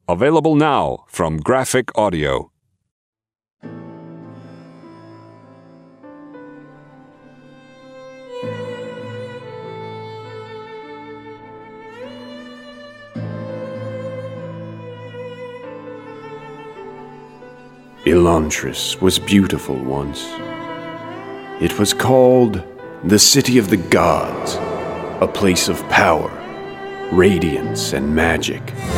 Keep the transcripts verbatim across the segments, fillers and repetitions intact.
Available now from Graphic Audio. Elantris was beautiful once. It was called the City of the Gods, a place of power, radiance, and magic.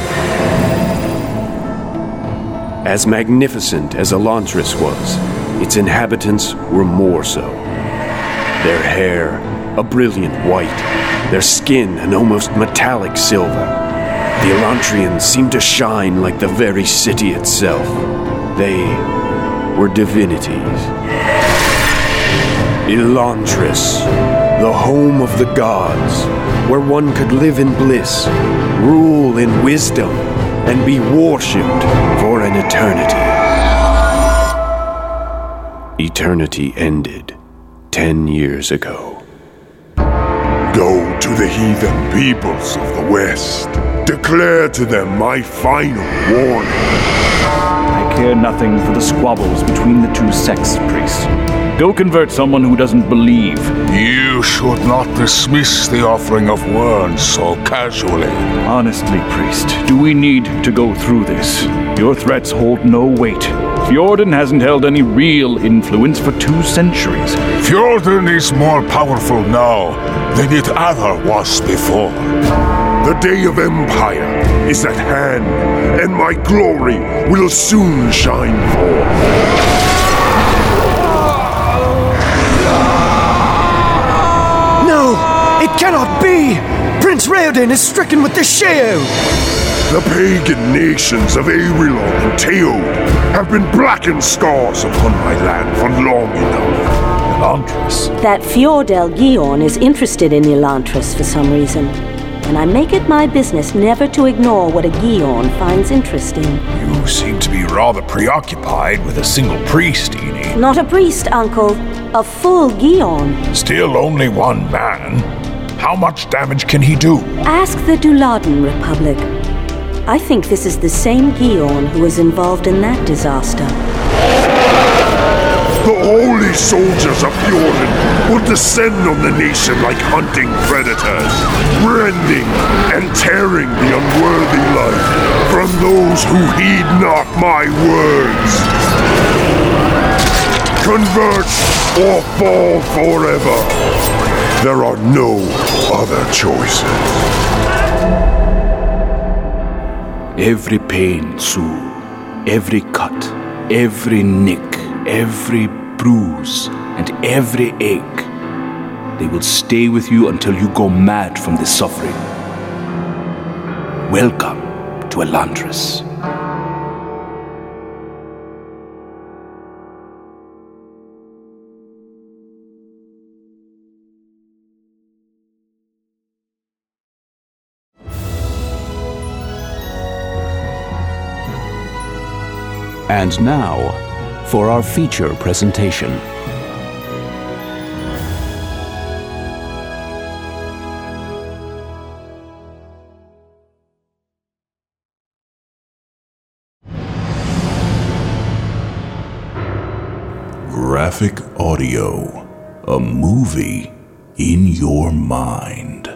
As magnificent as Elantris was, its inhabitants were more so. Their hair, a brilliant white, their skin an almost metallic silver. The Elantrians seemed to shine like the very city itself. They were divinities. Elantris, the home of the gods, where one could live in bliss, rule in wisdom, and be worshipped for an eternity. Eternity ended ten years ago. Go to the heathen peoples of the West. Declare to them my final warning. I care nothing for the squabbles between the two sects, priest. Go convert someone who doesn't believe. You should not dismiss the offering of words so casually. Honestly, priest, do we need to go through this? Your threats hold no weight. Fjorden hasn't held any real influence for two centuries. Fjorden is more powerful now than it ever was before. The day of empire is at hand, and my glory will soon shine forth. It cannot be! Prince Raoden is stricken with the Sheo! The pagan nations of Aerilon and Teod have been blackened scars upon my land for long enough. Elantris. That Fjordell Giorn is interested in Elantris for some reason, and I make it my business never to ignore what a Giorn finds interesting. You seem to be rather preoccupied with a single priest, Eni. Not a priest, Uncle. A full Giorn. Still only one man. How much damage can he do? Ask the Duladen Republic. I think this is the same Giorn who was involved in that disaster. The holy soldiers of Fjorden will descend on the nation like hunting predators, rending and tearing the unworthy life from those who heed not my words. Convert or fall forever. There are no other choices. Every pain, Sue, every cut, every nick, every bruise, and every ache, they will stay with you until you go mad from this suffering. Welcome to Elantris. And now, for our feature presentation. Graphic Audio, a movie in your mind.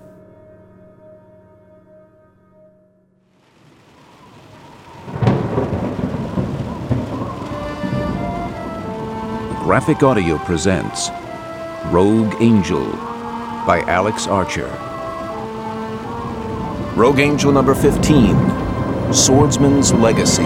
Graphic Audio presents Rogue Angel by Alex Archer. Rogue Angel number fifteen, Swordsman's Legacy.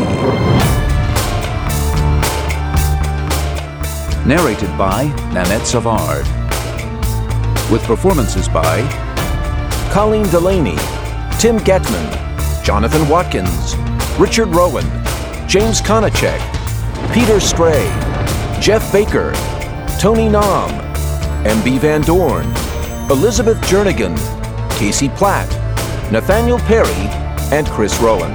Narrated by Nanette Savard. With performances by Colleen Delaney, Tim Getman, Jonathan Watkins, Richard Rowan, James Konachek, Peter Stray, Jeff Baker, Tony Nam, M B Van Dorn, Elizabeth Jernigan, Casey Platt, Nathaniel Perry, and Chris Rowan.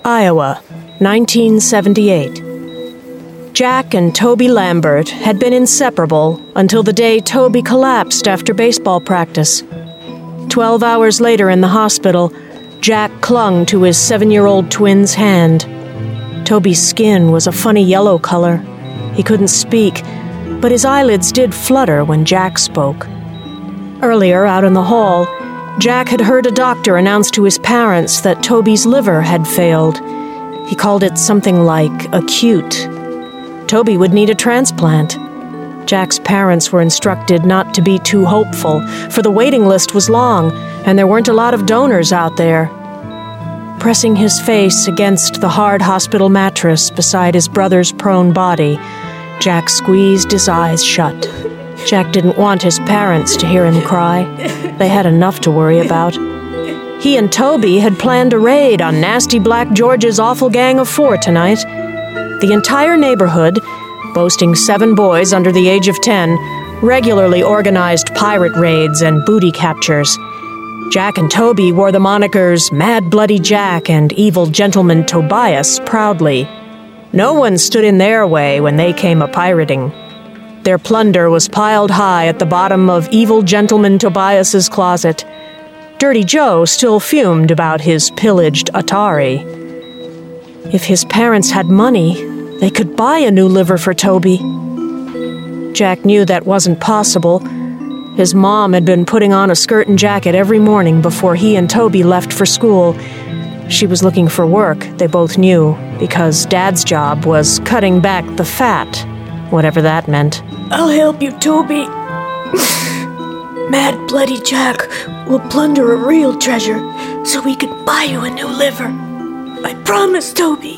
Iowa, nineteen seventy-eight. Jack and Toby Lambert had been inseparable until the day Toby collapsed after baseball practice. Twelve hours later in the hospital, Jack clung to his seven-year-old twin's hand. Toby's skin was a funny yellow color. He couldn't speak, but his eyelids did flutter when Jack spoke. Earlier, out in the hall, Jack had heard a doctor announce to his parents that Toby's liver had failed. He called it something like acute. Toby would need a transplant. Jack's parents were instructed not to be too hopeful, for the waiting list was long, and there weren't a lot of donors out there. Pressing his face against the hard hospital mattress beside his brother's prone body, Jack squeezed his eyes shut. Jack didn't want his parents to hear him cry. They had enough to worry about. He and Toby had planned a raid on Nasty Black George's awful gang of four tonight. The entire neighborhood, boasting seven boys under the age of ten, regularly organized pirate raids and booty captures. Jack and Toby wore the monikers Mad Bloody Jack and Evil Gentleman Tobias proudly. No one stood in their way when they came a-pirating. Their plunder was piled high at the bottom of Evil Gentleman Tobias's closet. Dirty Joe still fumed about his pillaged Atari. If his parents had money, they could buy a new liver for Toby. Jack knew that wasn't possible. His mom had been putting on a skirt and jacket every morning before he and Toby left for school. She was looking for work, they both knew, because Dad's job was cutting back the fat, whatever that meant. I'll help you, Toby. Mad Bloody Jack will plunder a real treasure so we can buy you a new liver. I promise, Toby.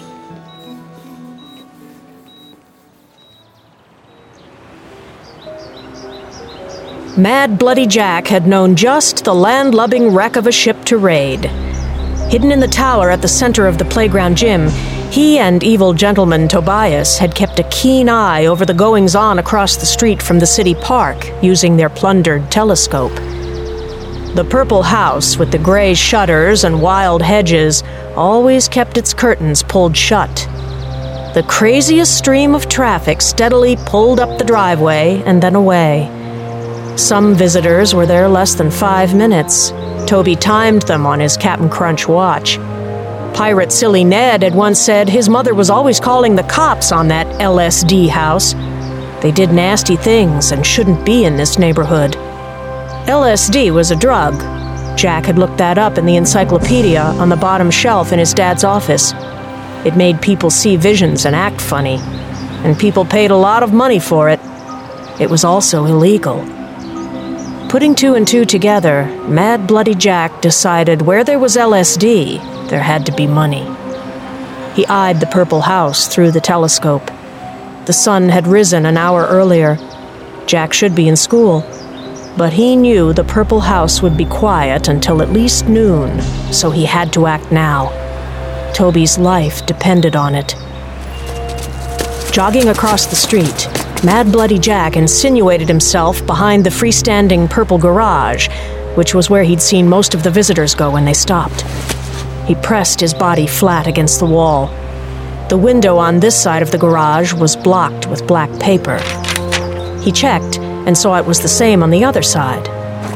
Mad Bloody Jack had known just the land-lubbing wreck of a ship to raid. Hidden in the tower at the center of the playground gym, he and Evil Gentleman Tobias had kept a keen eye over the goings-on across the street from the city park, using their plundered telescope. The purple house with the gray shutters and wild hedges always kept its curtains pulled shut. The craziest stream of traffic steadily pulled up the driveway and then away. Some visitors were there less than five minutes. Toby timed them on his Cap'n Crunch watch. Pirate Silly Ned had once said his mother was always calling the cops on that L S D house. They did nasty things and shouldn't be in this neighborhood. L S D was a drug. Jack had looked that up in the encyclopedia on the bottom shelf in his dad's office. It made people see visions and act funny, and people paid a lot of money for it. It was also illegal. Putting two and two together, Mad Bloody Jack decided where there was L S D, there had to be money. He eyed the purple house through the telescope. The sun had risen an hour earlier. Jack should be in school, but he knew the purple house would be quiet until at least noon, so he had to act now. Toby's life depended on it. Jogging across the street, Mad Bloody Jack insinuated himself behind the freestanding purple garage, which was where he'd seen most of the visitors go when they stopped. He pressed his body flat against the wall. The window on this side of the garage was blocked with black paper. He checked and saw it was the same on the other side.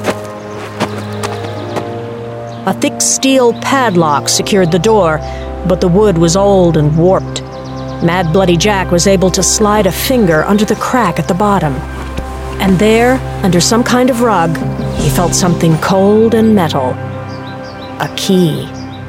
A thick steel padlock secured the door, but the wood was old and warped. Mad Bloody Jack was able to slide a finger under the crack at the bottom. And there, under some kind of rug, he felt something cold and metal. A key.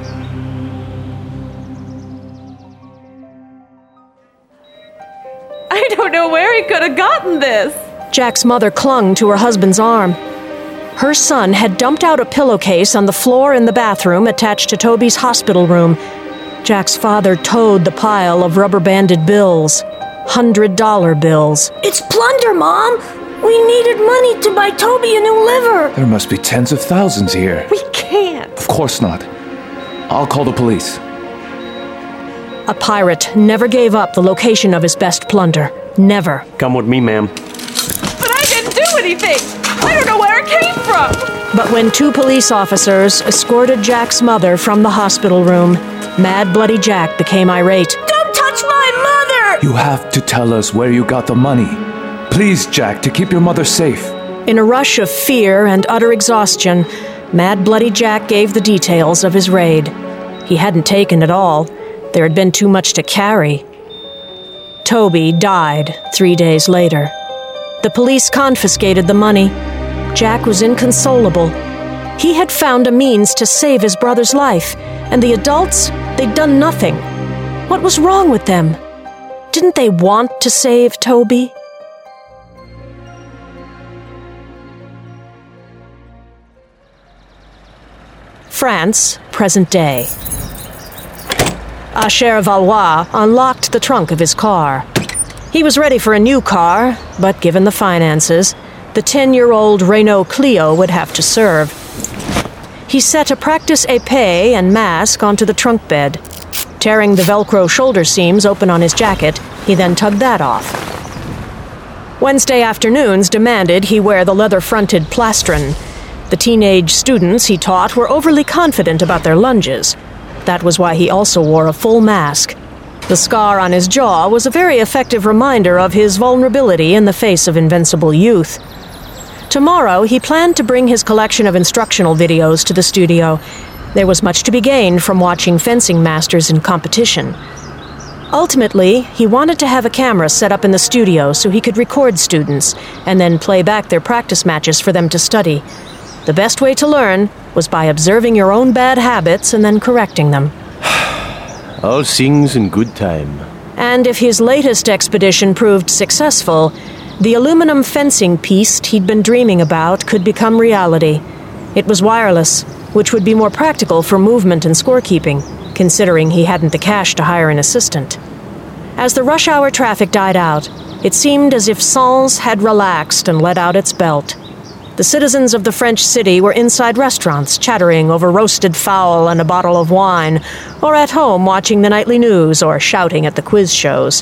I don't know where he could have gotten this. Jack's mother clung to her husband's arm. Her son had dumped out a pillowcase on the floor in the bathroom attached to Toby's hospital room. Jack's father towed the pile of rubber-banded bills. Hundred-dollar bills. It's plunder, Mom! We needed money to buy Toby a new liver! There must be tens of thousands here. We can't. Of course not. I'll call the police. A pirate never gave up the location of his best plunder. Never. Come with me, ma'am. But I didn't do anything! I don't know where it came from! But when two police officers escorted Jack's mother from the hospital room, Mad Bloody Jack became irate. Don't touch my mother! You have to tell us where you got the money. Please, Jack, to keep your mother safe. In a rush of fear and utter exhaustion, Mad Bloody Jack gave the details of his raid. He hadn't taken it all. There had been too much to carry. Toby died three days later. The police confiscated the money. Jack was inconsolable. He had found a means to save his brother's life, and the adults, they'd done nothing. What was wrong with them? Didn't they want to save Toby? France, present day. Asher Valois unlocked the trunk of his car. He was ready for a new car, but given the finances, the ten-year-old Renault Clio would have to serve. He set a practice épée and mask onto the trunk bed. Tearing the Velcro shoulder seams open on his jacket, he then tugged that off. Wednesday afternoons demanded he wear the leather-fronted plastron. The teenage students he taught were overly confident about their lunges. That was why he also wore a full mask. The scar on his jaw was a very effective reminder of his vulnerability in the face of invincible youth. Tomorrow, he planned to bring his collection of instructional videos to the studio. There was much to be gained from watching fencing masters in competition. Ultimately, he wanted to have a camera set up in the studio so he could record students and then play back their practice matches for them to study. The best way to learn was by observing your own bad habits and then correcting them. All things in good time. And if his latest expedition proved successful, the aluminum fencing piece he'd been dreaming about could become reality. It was wireless, which would be more practical for movement and scorekeeping, considering he hadn't the cash to hire an assistant. As the rush hour traffic died out, it seemed as if Sens had relaxed and let out its belt. The citizens of the French city were inside restaurants chattering over roasted fowl and a bottle of wine, or at home watching the nightly news or shouting at the quiz shows.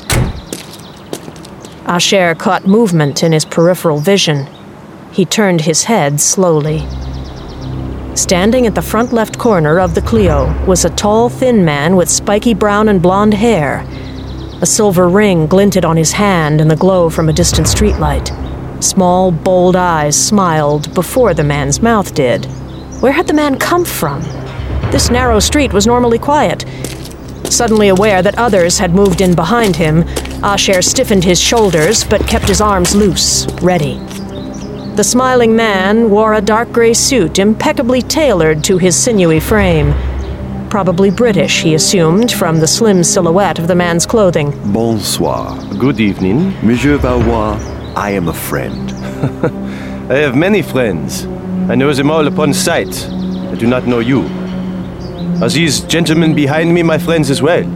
Asher caught movement in his peripheral vision. He turned his head slowly. Standing at the front left corner of the Clio was a tall, thin man with spiky brown and blonde hair. A silver ring glinted on his hand in the glow from a distant streetlight. Small, bold eyes smiled before the man's mouth did. Where had the man come from? This narrow street was normally quiet. Suddenly aware that others had moved in behind him, Asher stiffened his shoulders but kept his arms loose, ready. The smiling man wore a dark gray suit impeccably tailored to his sinewy frame. Probably British, he assumed, from the slim silhouette of the man's clothing. Bonsoir. Good evening. Monsieur Valois, I am a friend. I have many friends. I know them all upon sight. I do not know you. Are these gentlemen behind me my friends as well?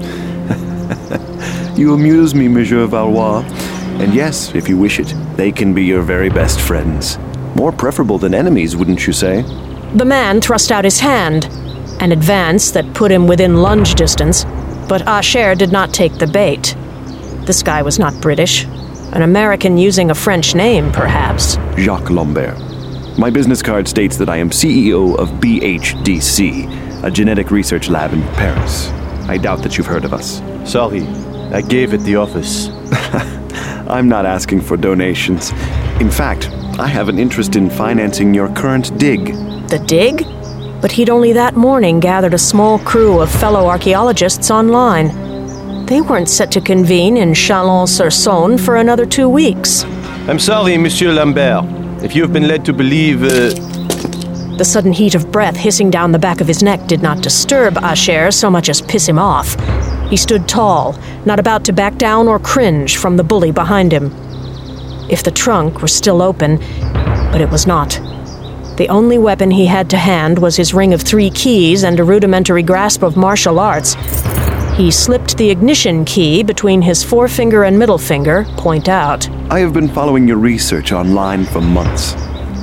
You amuse me, Monsieur Valois. And yes, if you wish it, they can be your very best friends. More preferable than enemies, wouldn't you say? The man thrust out his hand, an advance that put him within lunge distance, but Asher did not take the bait. This guy was not British. An American using a French name, perhaps. Jacques Lambert. My business card states that I am C E O of B H D C, a genetic research lab in Paris. I doubt that you've heard of us. Sorry, I gave at the office. I'm not asking for donations. In fact, I have an interest in financing your current dig. The dig? But he'd only that morning gathered a small crew of fellow archaeologists online. They weren't set to convene in Chalon-sur-Saône for another two weeks. I'm sorry, Monsieur Lambert. If you have been led to believe... Uh... The sudden heat of breath hissing down the back of his neck did not disturb Asher so much as piss him off. He stood tall, not about to back down or cringe from the bully behind him. If the trunk were still open, but it was not. The only weapon he had to hand was his ring of three keys and a rudimentary grasp of martial arts. He slipped the ignition key between his forefinger and middle finger, point out. I have been following your research online for months.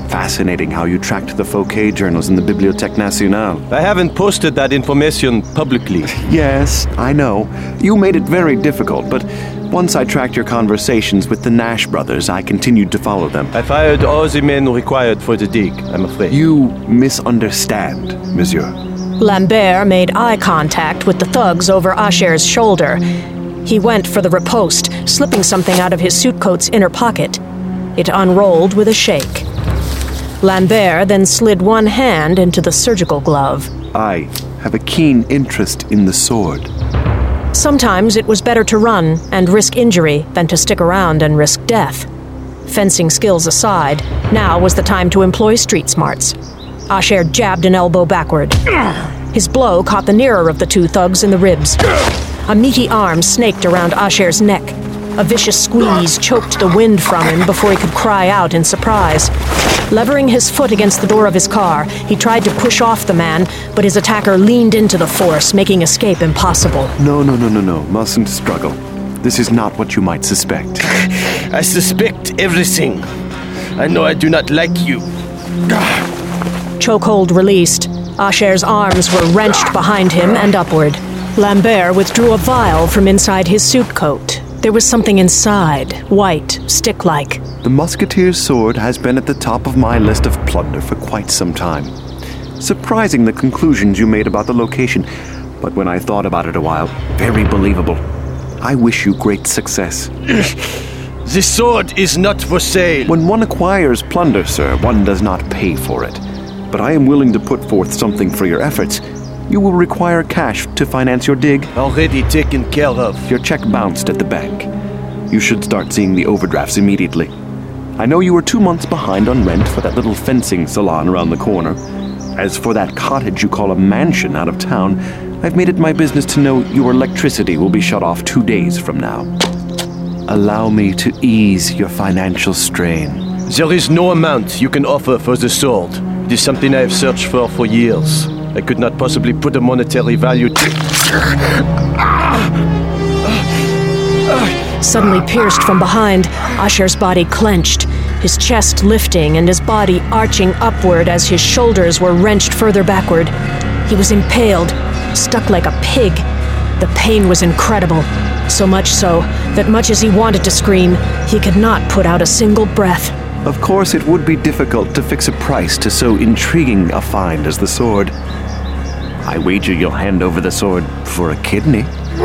Fascinating how you tracked the Fouquet journals in the Bibliothèque Nationale. I haven't posted that information publicly. Yes, I know. You made it very difficult, but once I tracked your conversations with the Nash brothers, I continued to follow them. I fired all the men required for the dig, I'm afraid. You misunderstand, monsieur. Lambert made eye contact with the thugs over Asher's shoulder. He went for the riposte, slipping something out of his suitcoat's inner pocket. It unrolled with a shake. Lambert then slid one hand into the surgical glove. I have a keen interest in the sword. Sometimes it was better to run and risk injury than to stick around and risk death. Fencing skills aside, now was the time to employ street smarts. Asher jabbed an elbow backward. His blow caught the nearer of the two thugs in the ribs. A meaty arm snaked around Asher's neck. A vicious squeeze choked the wind from him before he could cry out in surprise. Levering his foot against the door of his car, he tried to push off the man, but his attacker leaned into the force, making escape impossible. No, no, no, no, no. Mustn't struggle. This is not what you might suspect. I suspect everything. I know I do not like you. Chokehold released. Asher's arms were wrenched behind him and upward. Lambert withdrew a vial from inside his suit coat. There was something inside, white, stick-like. The musketeer's sword has been at the top of my list of plunder for quite some time. Surprising the conclusions you made about the location, but when I thought about it a while, very believable. I wish you great success. The sword is not for sale. When one acquires plunder, sir, one does not pay for it. But I am willing to put forth something for your efforts. You will require cash to finance your dig. Already taken care of. Your check bounced at the bank. You should start seeing the overdrafts immediately. I know you were two months behind on rent for that little fencing salon around the corner. As for that cottage you call a mansion out of town, I've made it my business to know your electricity will be shut off two days from now. Allow me to ease your financial strain. There is no amount you can offer for the sword. It is something I have searched for for years. I could not possibly put a monetary value to... Suddenly pierced from behind, Asher's body clenched, his chest lifting and his body arching upward as his shoulders were wrenched further backward. He was impaled, stuck like a pig. The pain was incredible, so much so that much as he wanted to scream, he could not put out a single breath. Of course, it would be difficult to fix a price to so intriguing a find as the sword. I wager you'll hand over the sword for a kidney.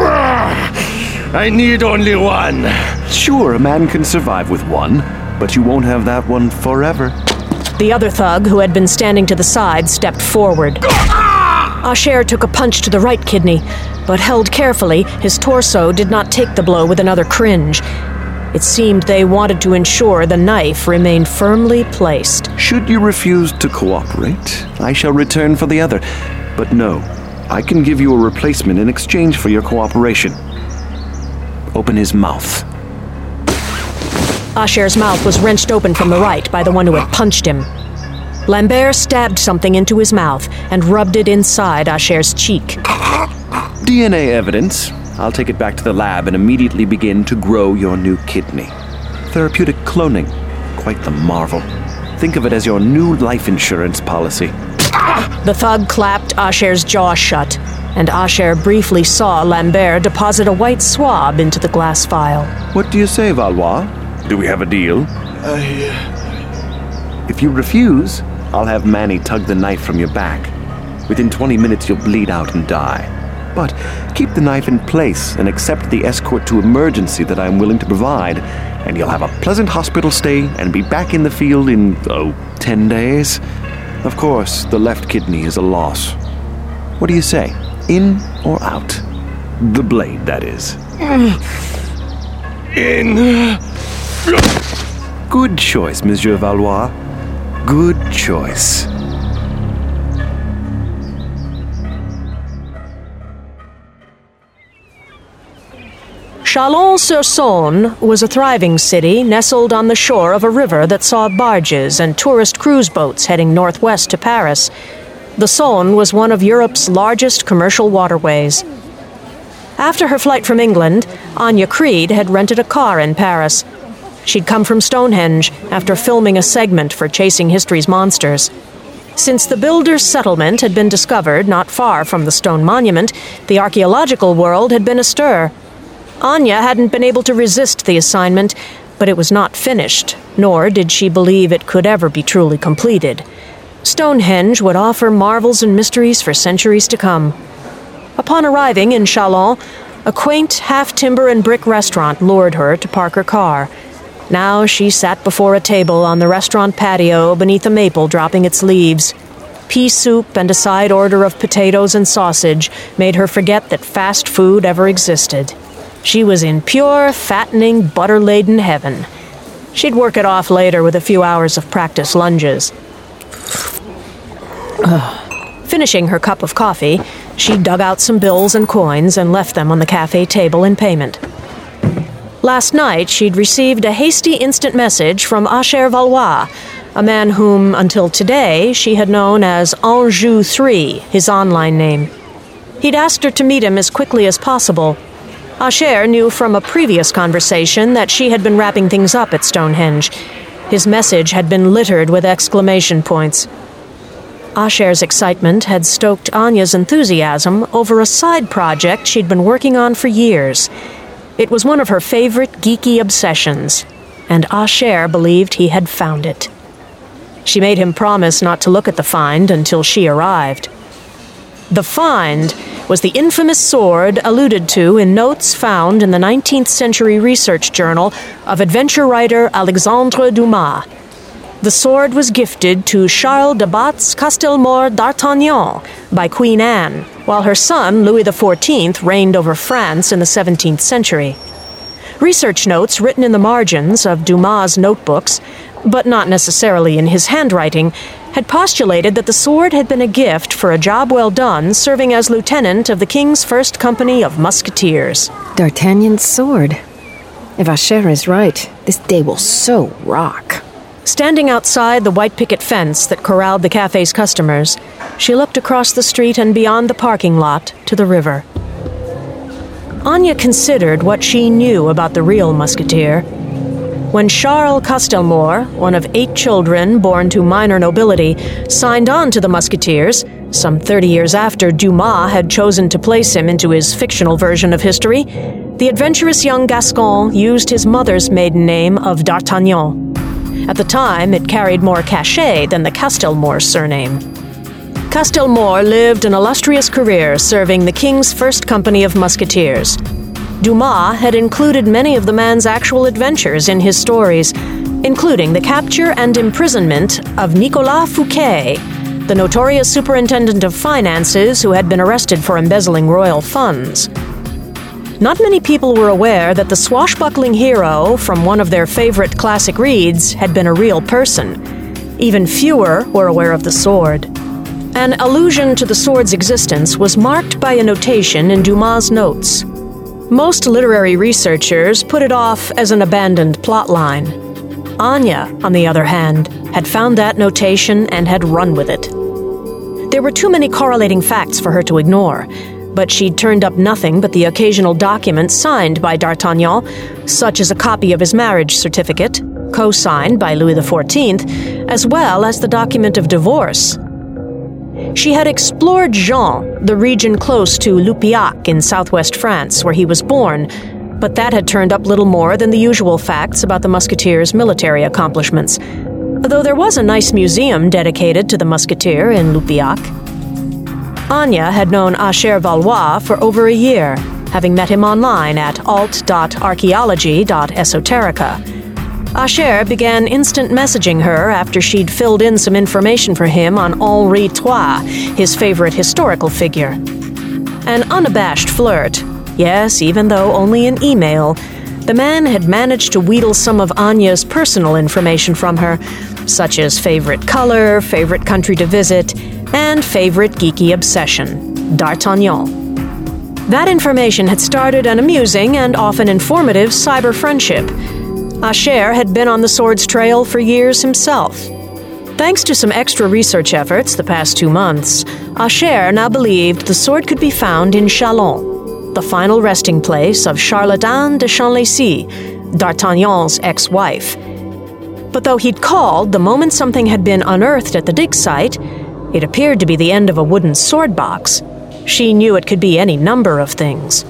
I need only one. Sure, a man can survive with one, but you won't have that one forever. The other thug, who had been standing to the side, stepped forward. Asher took a punch to the right kidney, but held carefully, his torso did not take the blow with another cringe. It seemed they wanted to ensure the knife remained firmly placed. Should you refuse to cooperate, I shall return for the other. But no, I can give you a replacement in exchange for your cooperation. Open his mouth. Asher's mouth was wrenched open from the right by the one who had punched him. Lambert stabbed something into his mouth and rubbed it inside Asher's cheek. D N A evidence. I'll take it back to the lab and immediately begin to grow your new kidney. Therapeutic cloning. Quite the marvel. Think of it as your new life insurance policy. The thug clapped Asher's jaw shut, and Asher briefly saw Lambert deposit a white swab into the glass vial. What do you say, Valois? Do we have a deal? I... If you refuse, I'll have Manny tug the knife from your back. Within twenty minutes, you'll bleed out and die. But keep the knife in place and accept the escort to emergency that I'm willing to provide, and you'll have a pleasant hospital stay and be back in the field in, oh, ten days. Of course, the left kidney is a loss. What do you say? In or out? The blade, that is. In. Good choice, Monsieur Valois. Good choice. Chalon-sur-Saône was a thriving city nestled on the shore of a river that saw barges and tourist cruise boats heading northwest to Paris. The Saône was one of Europe's largest commercial waterways. After her flight from England, Anya Creed had rented a car in Paris. She'd come from Stonehenge after filming a segment for Chasing History's Monsters. Since the builder's settlement had been discovered not far from the stone monument, the archaeological world had been astir. Anya hadn't been able to resist the assignment, but it was not finished, nor did she believe it could ever be truly completed. Stonehenge would offer marvels and mysteries for centuries to come. Upon arriving in Chalons, a quaint half-timber and brick restaurant lured her to park her car. Now she sat before a table on the restaurant patio beneath a maple dropping its leaves. Pea soup and a side order of potatoes and sausage made her forget that fast food ever existed. She was in pure, fattening, butter-laden heaven. She'd work it off later with a few hours of practice lunges. Finishing her cup of coffee, she dug out some bills and coins and left them on the cafe table in payment. Last night, she'd received a hasty instant message from Asher Valois, a man whom, until today, she had known as Anjou three, his online name. He'd asked her to meet him as quickly as possible. Asher knew from a previous conversation that she had been wrapping things up at Stonehenge. His message had been littered with exclamation points. Asher's excitement had stoked Anya's enthusiasm over a side project she'd been working on for years. It was one of her favorite geeky obsessions, and Asher believed he had found it. She made him promise not to look at the find until she arrived. The find was the infamous sword alluded to in notes found in the nineteenth century research journal of adventure writer Alexandre Dumas. The sword was gifted to Charles de Batz Castelmore d'Artagnan by Queen Anne, while her son, Louis the fourteenth, reigned over France in the seventeenth century. Research notes written in the margins of Dumas' notebooks, but not necessarily in his handwriting, had postulated that the sword had been a gift for a job well done serving as lieutenant of the King's First Company of Musketeers. D'Artagnan's sword. If Asher is right, this day will so rock. Standing outside the white picket fence that corralled the cafe's customers, she looked across the street and beyond the parking lot to the river. Anya considered what she knew about the real musketeer. When Charles Castelmore, one of eight children born to minor nobility, signed on to the Musketeers, some thirty years after Dumas had chosen to place him into his fictional version of history, the adventurous young Gascon used his mother's maiden name of D'Artagnan. At the time, it carried more cachet than the Castelmore surname. Castelmore lived an illustrious career serving the King's First Company of Musketeers. Dumas had included many of the man's actual adventures in his stories, including the capture and imprisonment of Nicolas Fouquet, the notorious superintendent of finances who had been arrested for embezzling royal funds. Not many people were aware that the swashbuckling hero from one of their favorite classic reads had been a real person. Even fewer were aware of the sword. An allusion to the sword's existence was marked by a notation in Dumas' notes. Most literary researchers put it off as an abandoned plotline. Anya, on the other hand, had found that notation and had run with it. There were too many correlating facts for her to ignore, but she'd turned up nothing but the occasional document signed by D'Artagnan, such as a copy of his marriage certificate, co-signed by Louis the fourteenth, as well as the document of divorce. She had explored Jean, the region close to Lupiac in southwest France, where he was born, but that had turned up little more than the usual facts about the Musketeers' military accomplishments, though there was a nice museum dedicated to the Musketeer in Lupiac. Anya had known Asher Valois for over a year, having met him online at alt dot archaeology dot esoterica. Asher began instant messaging her after she'd filled in some information for him on Henri the Third, his favorite historical figure. An unabashed flirt, yes, even though only in email, the man had managed to wheedle some of Anya's personal information from her, such as favorite color, favorite country to visit, and favorite geeky obsession, D'Artagnan. That information had started an amusing and often informative cyber friendship. Asher had been on the sword's trail for years himself. Thanks to some extra research efforts the past two months, Asher now believed the sword could be found in Chalons, the final resting place of Charlatan de Champlacy, D'Artagnan's ex-wife. But though he'd called the moment something had been unearthed at the dig site, it appeared to be the end of a wooden sword box. She knew it could be any number of things.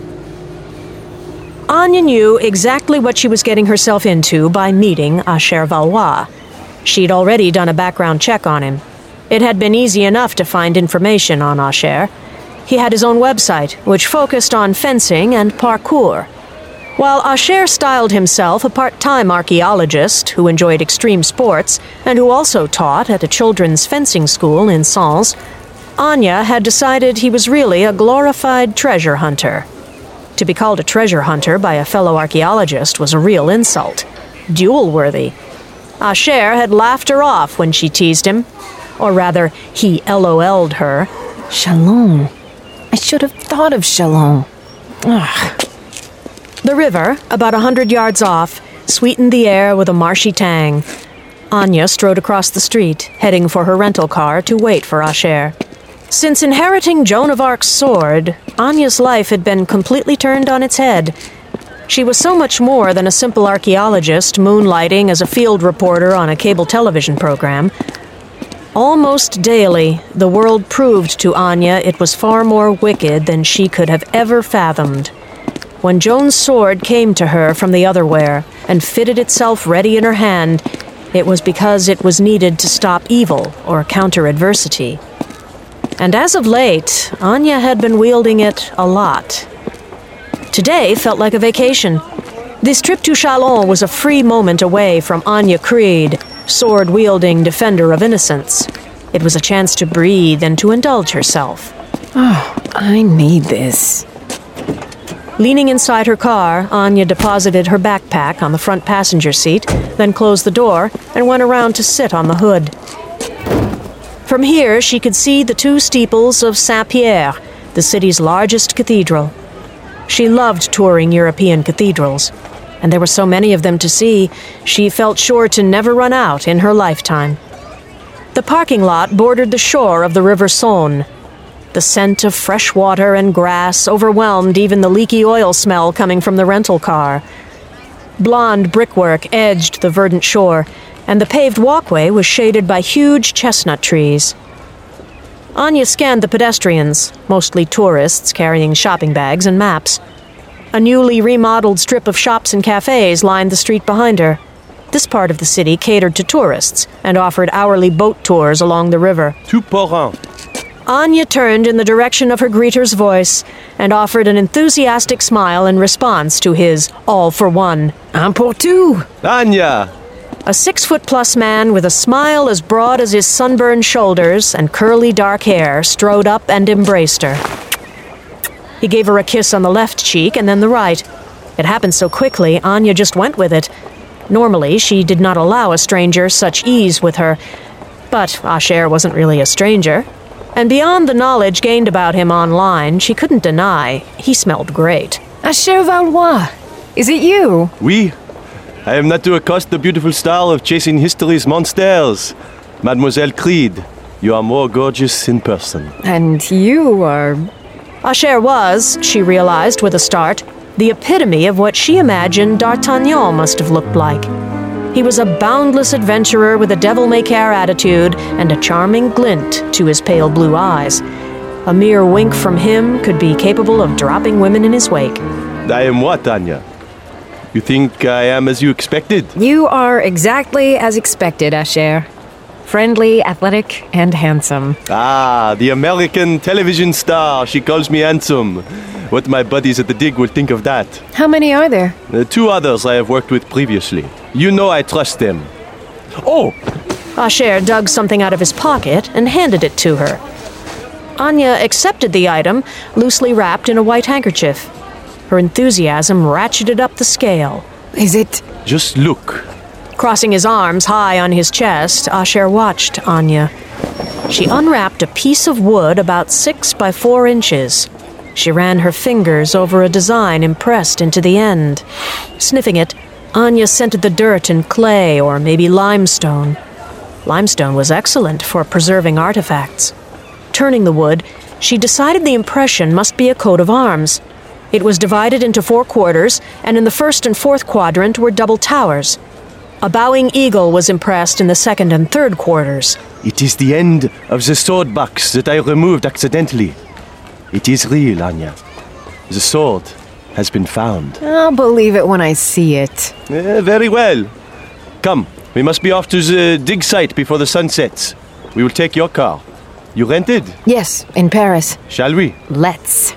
Anya knew exactly what she was getting herself into by meeting Asher Valois. She'd already done a background check on him. It had been easy enough to find information on Asher. He had his own website, which focused on fencing and parkour. While Asher styled himself a part-time archaeologist who enjoyed extreme sports and who also taught at a children's fencing school in Sens, Anya had decided he was really a glorified treasure hunter. To be called a treasure hunter by a fellow archaeologist was a real insult. Duel-worthy. Asher had laughed her off when she teased him. Or rather, he LOL'd her. Chalon. I should have thought of Chalon. Ugh. The river, about a hundred yards off, sweetened the air with a marshy tang. Anya strode across the street, heading for her rental car to wait for Asher. Since inheriting Joan of Arc's sword, Anya's life had been completely turned on its head. She was so much more than a simple archaeologist moonlighting as a field reporter on a cable television program. Almost daily, the world proved to Anya it was far more wicked than she could have ever fathomed. When Joan's sword came to her from the otherwhere and fitted itself ready in her hand, it was because it was needed to stop evil or counter adversity. And as of late, Anya had been wielding it a lot. Today felt like a vacation. This trip to Chalon was a free moment away from Anya Creed, sword-wielding defender of innocence. It was a chance to breathe and to indulge herself. Oh, I need this. Leaning inside her car, Anya deposited her backpack on the front passenger seat, then closed the door and went around to sit on the hood. From here, she could see the two steeples of Saint-Pierre, the city's largest cathedral. She loved touring European cathedrals, and there were so many of them to see, she felt sure to never run out in her lifetime. The parking lot bordered the shore of the River Saône. The scent of fresh water and grass overwhelmed even the leaky oil smell coming from the rental car. Blonde brickwork edged the verdant shore, and the paved walkway was shaded by huge chestnut trees. Anya scanned the pedestrians, mostly tourists carrying shopping bags and maps. A newly remodeled strip of shops and cafes lined the street behind her. This part of the city catered to tourists and offered hourly boat tours along the river. Tout pour un. Anya turned in the direction of her greeter's voice and offered an enthusiastic smile in response to his all for one. Un pour tout. Anya! A six-foot-plus man with a smile as broad as his sunburned shoulders and curly dark hair strode up and embraced her. He gave her a kiss on the left cheek and then the right. It happened so quickly, Anya just went with it. Normally, she did not allow a stranger such ease with her. But Asher wasn't really a stranger. And beyond the knowledge gained about him online, she couldn't deny he smelled great. Asher Valois, is it you? Oui. I am not to accost the beautiful star of chasing history's monsters. Mademoiselle Creed, you are more gorgeous in person. And you are... Asher was, she realized with a start, the epitome of what she imagined D'Artagnan must have looked like. He was a boundless adventurer with a devil-may-care attitude and a charming glint to his pale blue eyes. A mere wink from him could be capable of dropping women in his wake. I am what, Anya? You think I am as you expected? You are exactly as expected, Asher. Friendly, athletic, and handsome. Ah, the American television star. She calls me handsome. What my buddies at the dig will think of that. How many are there? Uh, two others I have worked with previously. You know I trust them. Oh! Asher dug something out of his pocket and handed it to her. Anya accepted the item, loosely wrapped in a white handkerchief. Her enthusiasm ratcheted up the scale. Is it? Just look. Crossing his arms high on his chest, Asher watched Anya. She unwrapped a piece of wood about six by four inches. She ran her fingers over a design impressed into the end. Sniffing it, Anya scented the dirt and clay or maybe limestone. Limestone was excellent for preserving artifacts. Turning the wood, she decided the impression must be a coat of arms. It was divided into four quarters, and in the first and fourth quadrant were double towers. A bowing eagle was impressed in the second and third quarters. It is the end of the sword box that I removed accidentally. It is real, Anya. The sword has been found. I'll believe it when I see it. Uh, very well. Come, we must be off to the dig site before the sun sets. We will take your car. You rented? Yes, in Paris. Shall we? Let's.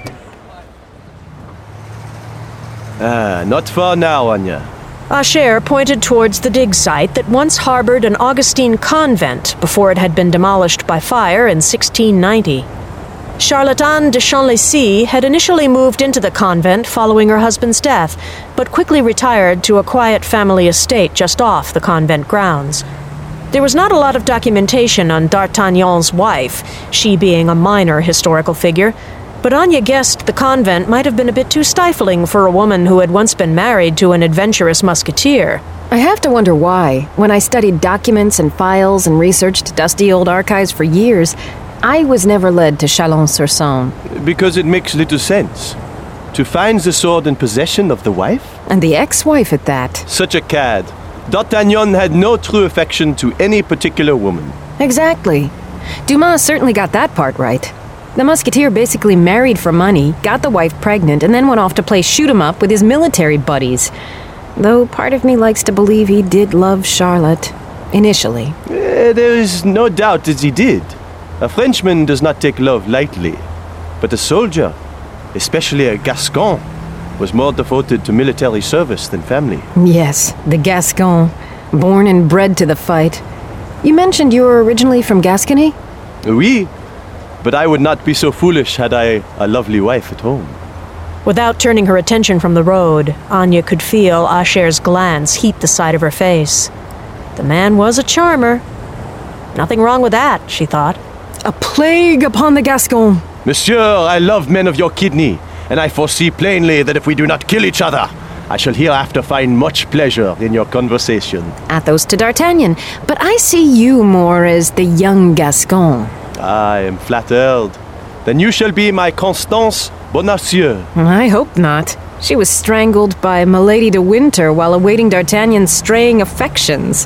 Ah, not far now, Anya. Asher pointed towards the dig site that once harbored an Augustine convent before it had been demolished by fire in sixteen ninety. Charlotte Anne de Champlacy had initially moved into the convent following her husband's death, but quickly retired to a quiet family estate just off the convent grounds. There was not a lot of documentation on D'Artagnan's wife, she being a minor historical figure, but Anya guessed the convent might have been a bit too stifling for a woman who had once been married to an adventurous musketeer. I have to wonder why. When I studied documents and files and researched dusty old archives for years, I was never led to Chalon-sur-Saône. Because it makes little sense. To find the sword in possession of the wife? And the ex-wife at that. Such a cad. D'Artagnan had no true affection to any particular woman. Exactly. Dumas certainly got that part right. The musketeer basically married for money, got the wife pregnant, and then went off to play shoot-'em-up with his military buddies. Though part of me likes to believe he did love Charlotte. Initially. Uh, there is no doubt that he did. A Frenchman does not take love lightly. But a soldier, especially a Gascon, was more devoted to military service than family. Yes, the Gascon. Born and bred to the fight. You mentioned you were originally from Gascony? Oui. But I would not be so foolish had I a lovely wife at home. Without turning her attention from the road, Anya could feel Asher's glance heat the side of her face. The man was a charmer. Nothing wrong with that, she thought. A plague upon the Gascon. Monsieur, I love men of your kidney, and I foresee plainly that if we do not kill each other, I shall hereafter find much pleasure in your conversation. Athos to D'Artagnan, but I see you more as the young Gascon. I am flattered. Then you shall be my Constance Bonacieux. I hope not. She was strangled by Milady de Winter while awaiting D'Artagnan's straying affections.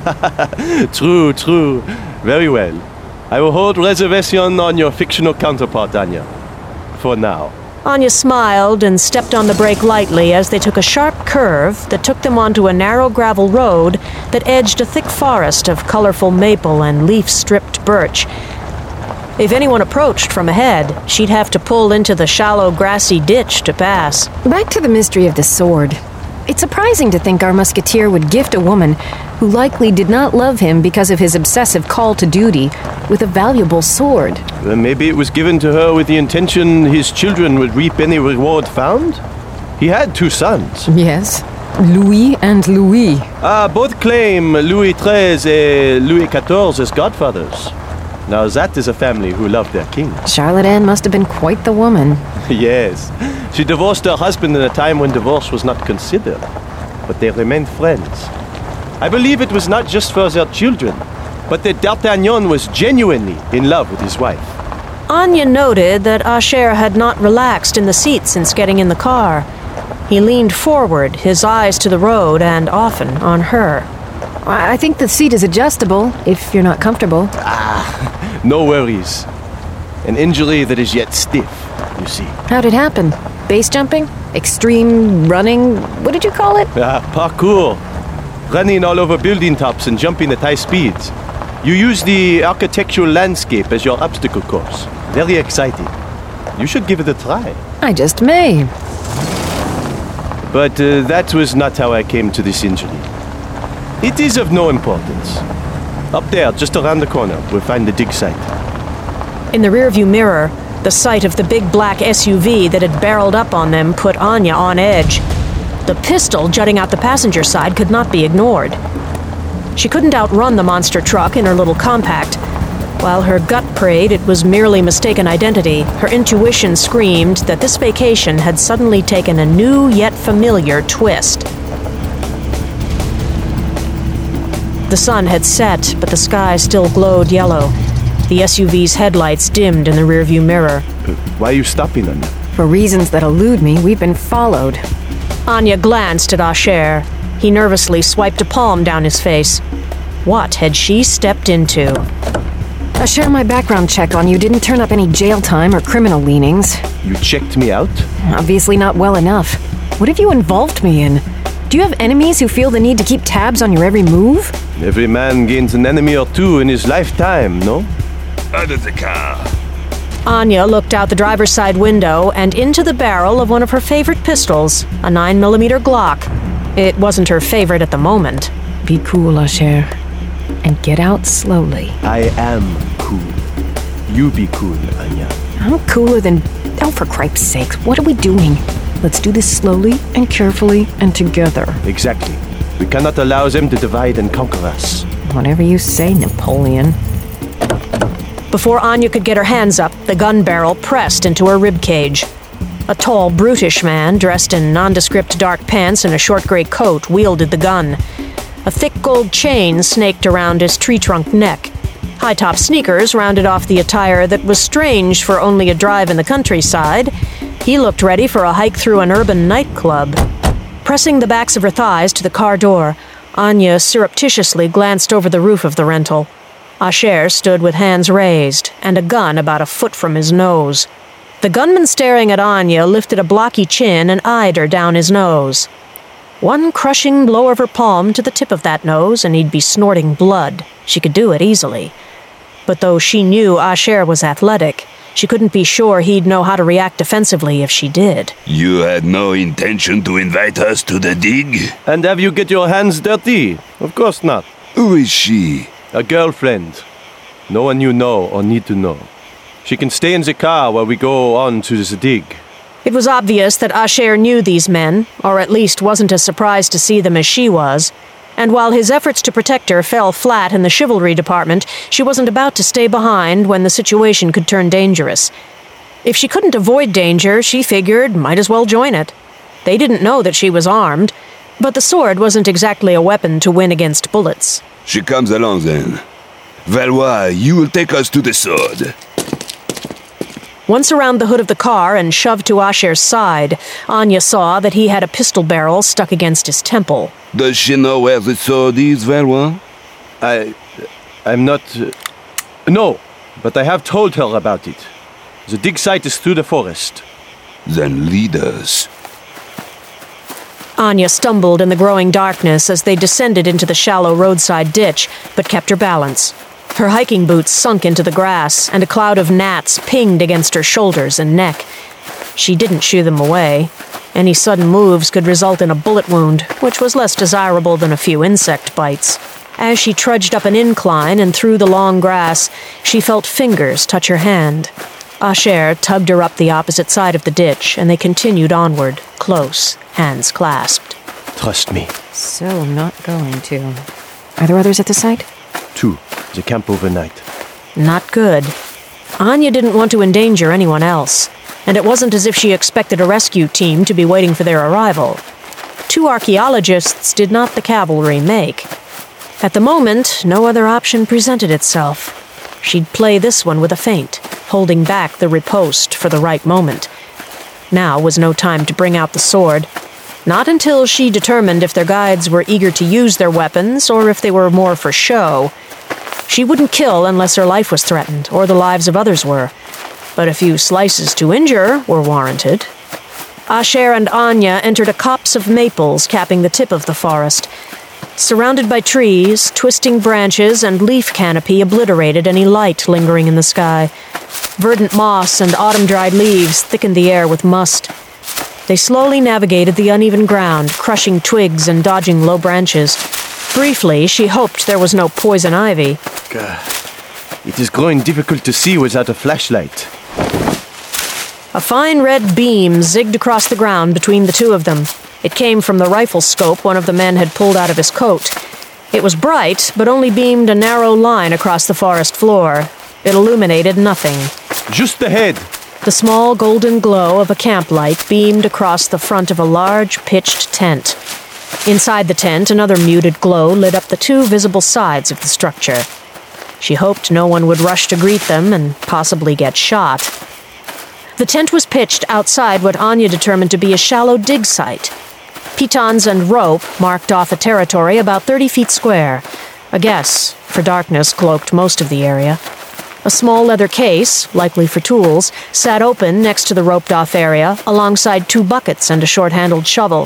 True, true. Very well. I will hold reservation on your fictional counterpart, Anya. For now. Anya smiled and stepped on the brake lightly as they took a sharp curve that took them onto a narrow gravel road that edged a thick forest of colorful maple and leaf-stripped birch. If anyone approached from ahead, she'd have to pull into the shallow, grassy ditch to pass. Back to the mystery of the sword. It's surprising to think our musketeer would gift a woman, who likely did not love him because of his obsessive call to duty, with a valuable sword. Well, maybe it was given to her with the intention his children would reap any reward found? He had two sons. Yes, Louis and Louis. Ah, both claim Louis the thirteenth and Louis the fourteenth as godfathers. Now that is a family who loved their king. Charlotte Anne must have been quite the woman. Yes. She divorced her husband in a time when divorce was not considered. But they remained friends. I believe it was not just for their children, but that D'Artagnan was genuinely in love with his wife. Anya noted that Asher had not relaxed in the seat since getting in the car. He leaned forward, his eyes to the road and often on her. I think the seat is adjustable, if you're not comfortable. Ah, no worries. An injury that is yet stiff, you see. How'd it happen? Base jumping? Extreme running? What did you call it? Ah, parkour. Running all over building tops and jumping at high speeds. You use the architectural landscape as your obstacle course. Very exciting. You should give it a try. I just may. But uh, that was not how I came to this injury. It is of no importance. Up there, just around the corner, we'll find the dig site. In the rearview mirror, the sight of the big black S U V that had barreled up on them put Anya on edge. The pistol jutting out the passenger side could not be ignored. She couldn't outrun the monster truck in her little compact. While her gut prayed it was merely mistaken identity, her intuition screamed that this vacation had suddenly taken a new yet familiar twist. The sun had set, but the sky still glowed yellow. The S U V's headlights dimmed in the rearview mirror. Uh, why are you stopping, Anya? For reasons that elude me, we've been followed. Anya glanced at Asher. He nervously swiped a palm down his face. What had she stepped into? Asher, my background check on you didn't turn up any jail time or criminal leanings. You checked me out? Obviously not well enough. What have you involved me in? Do you have enemies who feel the need to keep tabs on your every move? Every man gains an enemy or two in his lifetime, no? Out of the car. Anya looked out the driver's side window and into the barrel of one of her favorite pistols, a nine millimeter Glock. It wasn't her favorite at the moment. Be cool, Asher. And get out slowly. I am cool. You be cool, Anya. I'm cooler than... Oh, for Christ's sakes, what are we doing? Let's do this slowly and carefully and together. Exactly. We cannot allow them to divide and conquer us. Whatever you say, Napoleon. Before Anya could get her hands up, the gun barrel pressed into her ribcage. A tall, brutish man, dressed in nondescript dark pants and a short gray coat, wielded the gun. A thick gold chain snaked around his tree-trunk neck. High-top sneakers rounded off the attire that was strange for only a drive in the countryside. He looked ready for a hike through an urban nightclub. Pressing the backs of her thighs to the car door, Anya surreptitiously glanced over the roof of the rental. Asher stood with hands raised and a gun about a foot from his nose. The gunman staring at Anya lifted a blocky chin and eyed her down his nose. One crushing blow of her palm to the tip of that nose and he'd be snorting blood. She could do it easily. But though she knew Asher was athletic, she couldn't be sure he'd know how to react defensively if she did. You had no intention to invite us to the dig? And have you get your hands dirty? Of course not. Who is she? A girlfriend. No one you know or need to know. She can stay in the car while we go on to the dig. It was obvious that Asher knew these men, or at least wasn't as surprised to see them as she was. And while his efforts to protect her fell flat in the chivalry department, she wasn't about to stay behind when the situation could turn dangerous. If she couldn't avoid danger, she figured might as well join it. They didn't know that she was armed, but the sword wasn't exactly a weapon to win against bullets. She comes along then. Valois, you will take us to the sword. Once around the hood of the car and shoved to Asher's side, Anya saw that he had a pistol barrel stuck against his temple. Does she know where the sword is, Valois? I... I'm not... Uh, no, but I have told her about it. The dig site is through the forest. Then lead us. Anya stumbled in the growing darkness as they descended into the shallow roadside ditch, but kept her balance. Her hiking boots sunk into the grass, and a cloud of gnats pinged against her shoulders and neck. She didn't shoo them away. Any sudden moves could result in a bullet wound, which was less desirable than a few insect bites. As she trudged up an incline and through the long grass, she felt fingers touch her hand. Asher tugged her up the opposite side of the ditch, and they continued onward, close, hands clasped. Trust me. So not going to. Are there others at the site? Two. The camp overnight. Not good. Anya didn't want to endanger anyone else, and it wasn't as if she expected a rescue team to be waiting for their arrival. Two archaeologists did not the cavalry make. At the moment, no other option presented itself. She'd play this one with a feint, holding back the riposte for the right moment. Now was no time to bring out the sword. Not until she determined if their guides were eager to use their weapons or if they were more for show. She wouldn't kill unless her life was threatened, or the lives of others were. But a few slices to injure were warranted. Asher and Anya entered a copse of maples capping the tip of the forest. Surrounded by trees, twisting branches and leaf canopy obliterated any light lingering in the sky. Verdant moss and autumn-dried leaves thickened the air with must. They slowly navigated the uneven ground, crushing twigs and dodging low branches. Briefly, she hoped there was no poison ivy. God. It is growing difficult to see without a flashlight. A fine red beam zigged across the ground between the two of them. It came from the rifle scope one of the men had pulled out of his coat. It was bright, but only beamed a narrow line across the forest floor. It illuminated nothing. Just ahead! The small golden glow of a camp light beamed across the front of a large pitched tent. Inside the tent, another muted glow lit up the two visible sides of the structure. She hoped no one would rush to greet them and possibly get shot. The tent was pitched outside what Anya determined to be a shallow dig site. Pitons and rope marked off a territory about thirty feet square. A guess, for darkness cloaked most of the area. A small leather case, likely for tools, sat open next to the roped-off area, alongside two buckets and a short-handled shovel.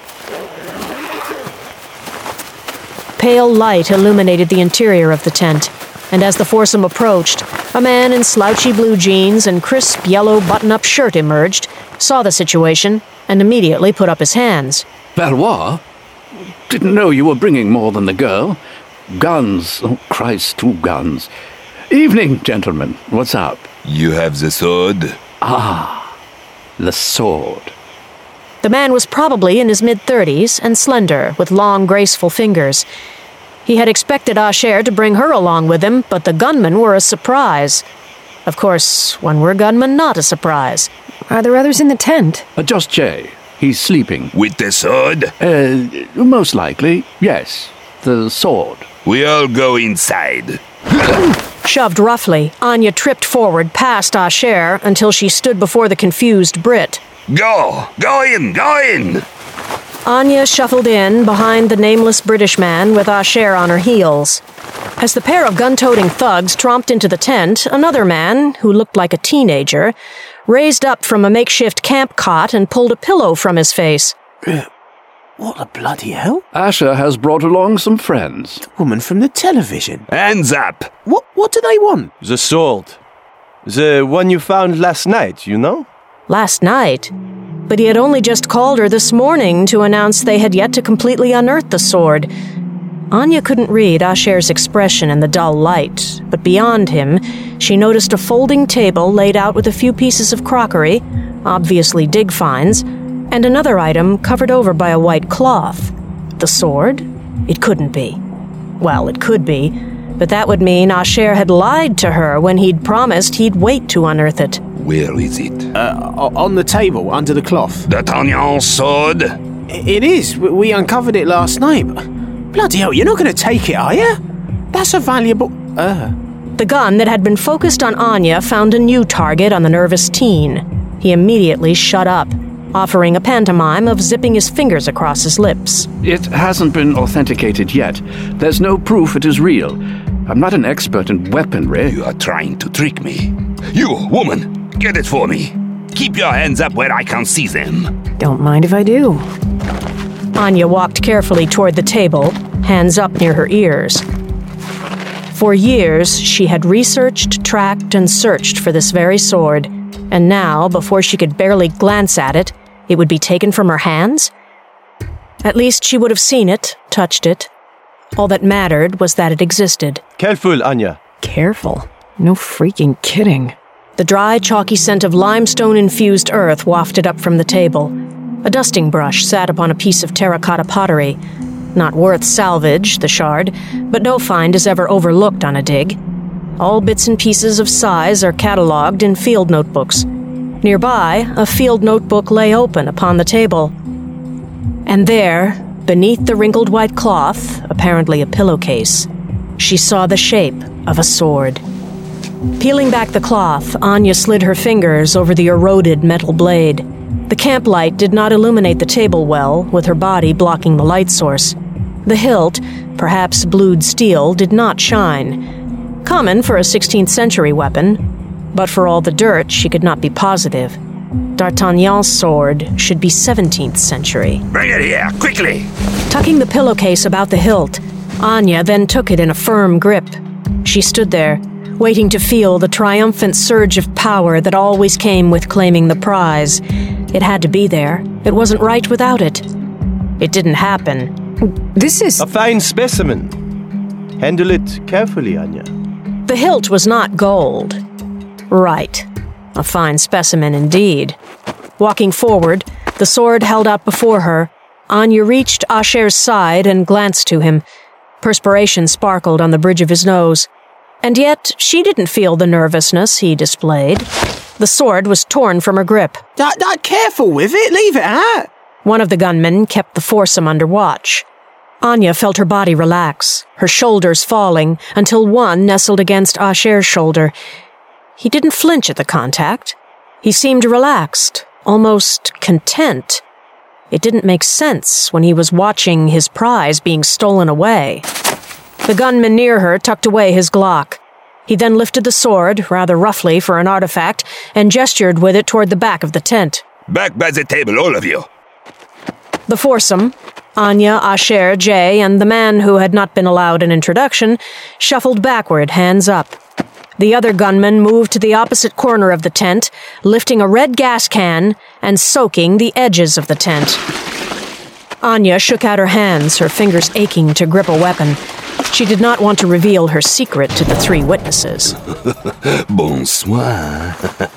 Pale light illuminated the interior of the tent, and as the foursome approached, a man in slouchy blue jeans and crisp yellow button-up shirt emerged, saw the situation, and immediately put up his hands. Valois? Didn't know you were bringing more than the girl. Guns. Oh, Christ, two guns. Evening, gentlemen. What's up? You have the sword? Ah, the sword. The man was probably in his mid-thirties and slender, with long, graceful fingers. He had expected Asher to bring her along with him, but the gunmen were a surprise. Of course, when we're gunmen, not a surprise. Are there others in the tent? Uh, just Jay. He's sleeping. With the sword? Uh, most likely, yes. The sword. We all go inside. Shoved roughly, Anya tripped forward past Asher until she stood before the confused Brit. Go! Go in! Go in! Anya shuffled in behind the nameless British man with Asher on her heels. As the pair of gun-toting thugs tromped into the tent, another man, who looked like a teenager, raised up from a makeshift camp cot and pulled a pillow from his face. What the bloody hell? Asher has brought along some friends. The woman from the television. Hands up! What What do they want? The sword. The one you found last night, you know? Last night? But he had only just called her this morning to announce they had yet to completely unearth the sword. Anya couldn't read Asher's expression in the dull light, but beyond him, she noticed a folding table laid out with a few pieces of crockery, obviously dig finds, and another item covered over by a white cloth. The sword? It couldn't be. Well, it could be, but that would mean Asher had lied to her when he'd promised he'd wait to unearth it. Where is it? Uh, on the table, under the cloth. D'Artagnan's sword? It is. We uncovered it last night. Bloody hell, you're not going to take it, are you? That's a valuable... Uh. The gun that had been focused on Anya found a new target on the nervous teen. He immediately shut up, offering a pantomime of zipping his fingers across his lips. It hasn't been authenticated yet. There's no proof it is real. I'm not an expert in weaponry. You are trying to trick me. You, woman, get it for me. Keep your hands up where I can see them. Don't mind if I do. Anya walked carefully toward the table, hands up near her ears. For years, she had researched, tracked, and searched for this very sword, and now, before she could barely glance at it, it would be taken from her hands? At least she would have seen it, touched it. All that mattered was that it existed. Careful, Anya. Careful? No freaking kidding. The dry, chalky scent of limestone-infused earth wafted up from the table. A dusting brush sat upon a piece of terracotta pottery. Not worth salvage, the shard, but no find is ever overlooked on a dig. All bits and pieces of size are catalogued in field notebooks. Nearby, a field notebook lay open upon the table. And there, beneath the wrinkled white cloth, apparently a pillowcase, she saw the shape of a sword. Peeling back the cloth, Anya slid her fingers over the eroded metal blade. The camp light did not illuminate the table well, with her body blocking the light source. The hilt, perhaps blued steel, did not shine. Common for a sixteenth century weapon, but for all the dirt, she could not be positive. D'Artagnan's sword should be seventeenth century. Bring it here, quickly! Tucking the pillowcase about the hilt, Anya then took it in a firm grip. She stood there, waiting to feel the triumphant surge of power that always came with claiming the prize. It had to be there. It wasn't right without it. It didn't happen. This is... a fine specimen. Handle it carefully, Anya. The hilt was not gold. Right. A fine specimen indeed. Walking forward, the sword held out before her, Anya reached Asher's side and glanced to him. Perspiration sparkled on the bridge of his nose. And yet, she didn't feel the nervousness he displayed. The sword was torn from her grip. That, that careful with it, leave it out. One of the gunmen kept the foursome under watch. Anya felt her body relax, her shoulders falling, until one nestled against Asher's shoulder. He didn't flinch at the contact. He seemed relaxed, almost content. It didn't make sense when he was watching his prize being stolen away. The gunman near her tucked away his Glock. He then lifted the sword, rather roughly for an artifact, and gestured with it toward the back of the tent. Back by the table, all of you. The foursome, Anya, Asher, Jay, and the man who had not been allowed an introduction, shuffled backward, hands up. The other gunman moved to the opposite corner of the tent, lifting a red gas can and soaking the edges of the tent. Anya shook out her hands, her fingers aching to grip a weapon. She did not want to reveal her secret to the three witnesses. Bonsoir.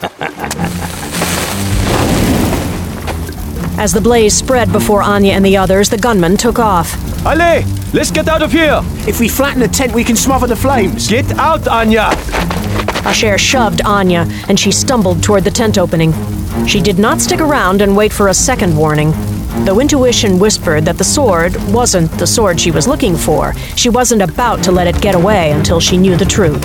As the blaze spread before Anya and the others, the gunman took off. Allez, let's get out of here. If we flatten the tent, we can smother the flames. Get out, Anya. Asher shoved Anya, and she stumbled toward the tent opening. She did not stick around and wait for a second warning. Though intuition whispered that the sword wasn't the sword she was looking for, she wasn't about to let it get away until she knew the truth.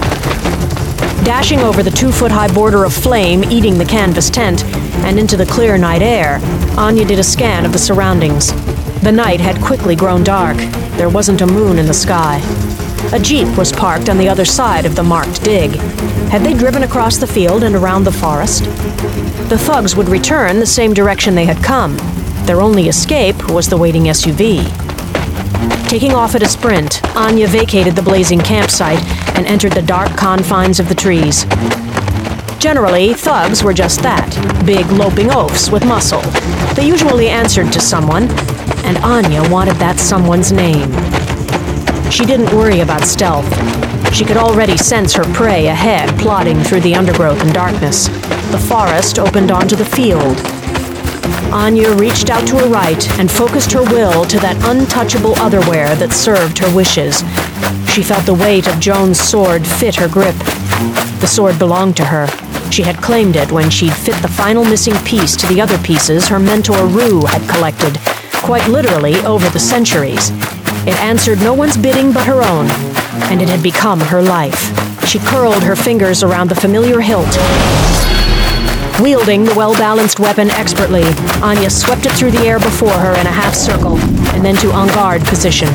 Dashing over the two-foot-high border of flame eating the canvas tent and into the clear night air, Anya did a scan of the surroundings. The night had quickly grown dark. There wasn't a moon in the sky. A jeep was parked on the other side of the marked dig. Had they driven across the field and around the forest? The thugs would return the same direction they had come. Their only escape was the waiting S U V. Taking off at a sprint, Anya vacated the blazing campsite and entered the dark confines of the trees. Generally, thugs were just that, big loping oafs with muscle. They usually answered to someone, and Anya wanted that someone's name. She didn't worry about stealth. She could already sense her prey ahead, plodding through the undergrowth and darkness. The forest opened onto the field. Anya reached out to her right and focused her will to that untouchable otherwhere that served her wishes. She felt the weight of Joan's sword fit her grip. The sword belonged to her. She had claimed it when she'd fit the final missing piece to the other pieces her mentor Rue had collected, quite literally over the centuries. It answered no one's bidding but her own, and it had become her life. She curled her fingers around the familiar hilt. Wielding the well-balanced weapon expertly, Anya swept it through the air before her in a half circle, and then to en garde position.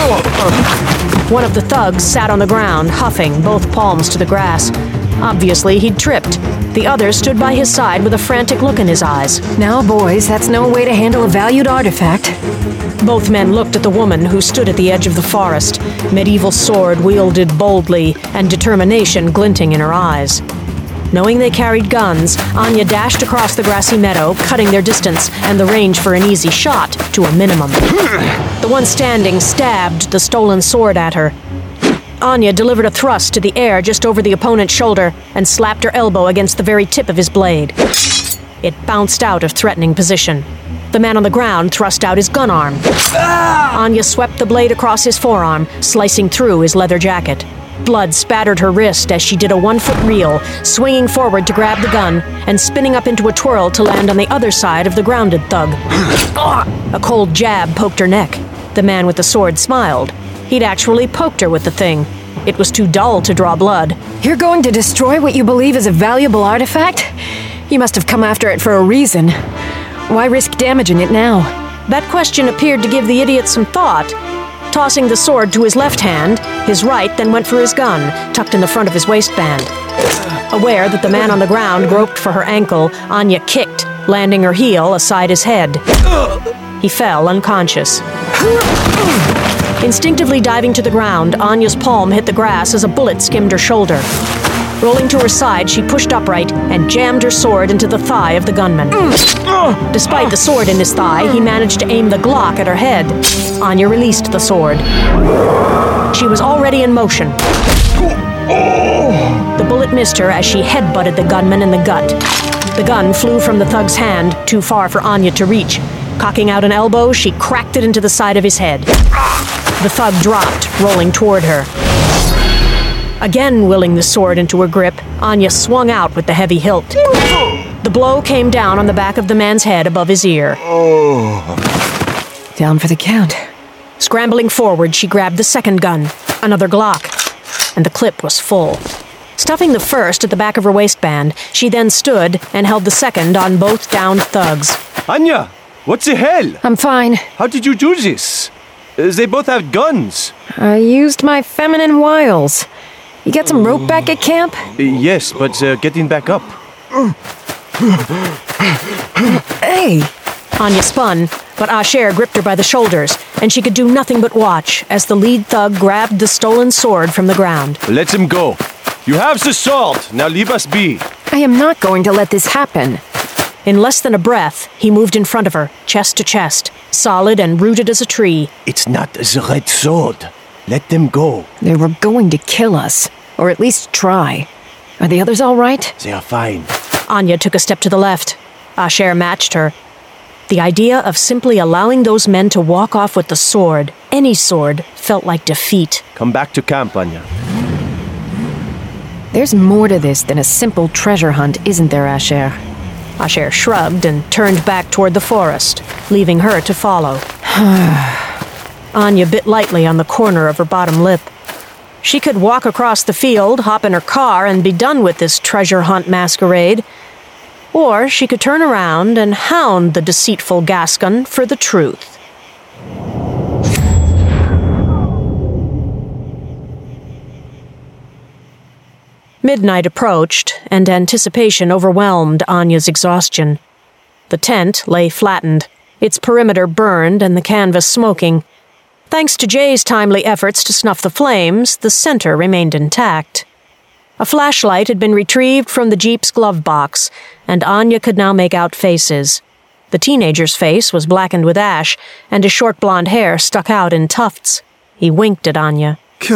One of the thugs sat on the ground, huffing, both palms to the grass. Obviously, he'd tripped. The other stood by his side with a frantic look in his eyes. Now, boys, that's no way to handle a valued artifact. Both men looked at the woman who stood at the edge of the forest, medieval sword wielded boldly and determination glinting in her eyes. Knowing they carried guns, Anya dashed across the grassy meadow, cutting their distance and the range for an easy shot to a minimum. The one standing stabbed the stolen sword at her. Anya delivered a thrust to the air just over the opponent's shoulder and slapped her elbow against the very tip of his blade. It bounced out of threatening position. The man on the ground thrust out his gun arm. Anya swept the blade across his forearm, slicing through his leather jacket. Blood spattered her wrist as she did a one-foot reel, swinging forward to grab the gun and spinning up into a twirl to land on the other side of the grounded thug. A cold jab poked her neck. The man with the sword smiled. He'd actually poked her with the thing. It was too dull to draw blood. You're going to destroy what you believe is a valuable artifact? You must have come after it for a reason. Why risk damaging it now? That question appeared to give the idiot some thought. Tossing the sword to his left hand, his right then went for his gun, tucked in the front of his waistband. Aware that the man on the ground groped for her ankle, Anya kicked, landing her heel aside his head. He fell unconscious. Instinctively diving to the ground, Anya's palm hit the grass as a bullet skimmed her shoulder. Rolling to her side, she pushed upright and jammed her sword into the thigh of the gunman. Despite the sword in his thigh, he managed to aim the Glock at her head. Anya released the sword. She was already in motion. The bullet missed her as she headbutted the gunman in the gut. The gun flew from the thug's hand, too far for Anya to reach. Cocking out an elbow, she cracked it into the side of his head. The thug dropped, rolling toward her. Again willing the sword into her grip, Anya swung out with the heavy hilt. The blow came down on the back of the man's head above his ear. Down for the count. Scrambling forward, she grabbed the second gun, another Glock, and the clip was full. Stuffing the first at the back of her waistband, she then stood and held the second on both downed thugs. Anya, what the hell? I'm fine. How did you do this? Uh, they both have guns. I used my feminine wiles. You got some rope back at camp? Uh, yes, but they're getting back up. Hey! Anya spun, but Asher gripped her by the shoulders, and she could do nothing but watch as the lead thug grabbed the stolen sword from the ground. Let him go. You have the sword. Now leave us be. I am not going to let this happen. In less than a breath, he moved in front of her, chest to chest, solid and rooted as a tree. It's not the red sword. Let them go. They were going to kill us, or at least try. Are the others all right? They are fine. Anya took a step to the left. Asher matched her. The idea of simply allowing those men to walk off with the sword, any sword, felt like defeat. Come back to camp, Anya. There's more to this than a simple treasure hunt, isn't there, Asher? Asher shrugged and turned back toward the forest, leaving her to follow. Anya bit lightly on the corner of her bottom lip. She could walk across the field, hop in her car, and be done with this treasure hunt masquerade. Or she could turn around and hound the deceitful Gascon for the truth. Midnight approached, and anticipation overwhelmed Anya's exhaustion. The tent lay flattened, its perimeter burned and the canvas smoking. Thanks to Jay's timely efforts to snuff the flames, the center remained intact. A flashlight had been retrieved from the Jeep's glove box, and Anya could now make out faces. The teenager's face was blackened with ash, and his short blonde hair stuck out in tufts. He winked at Anya.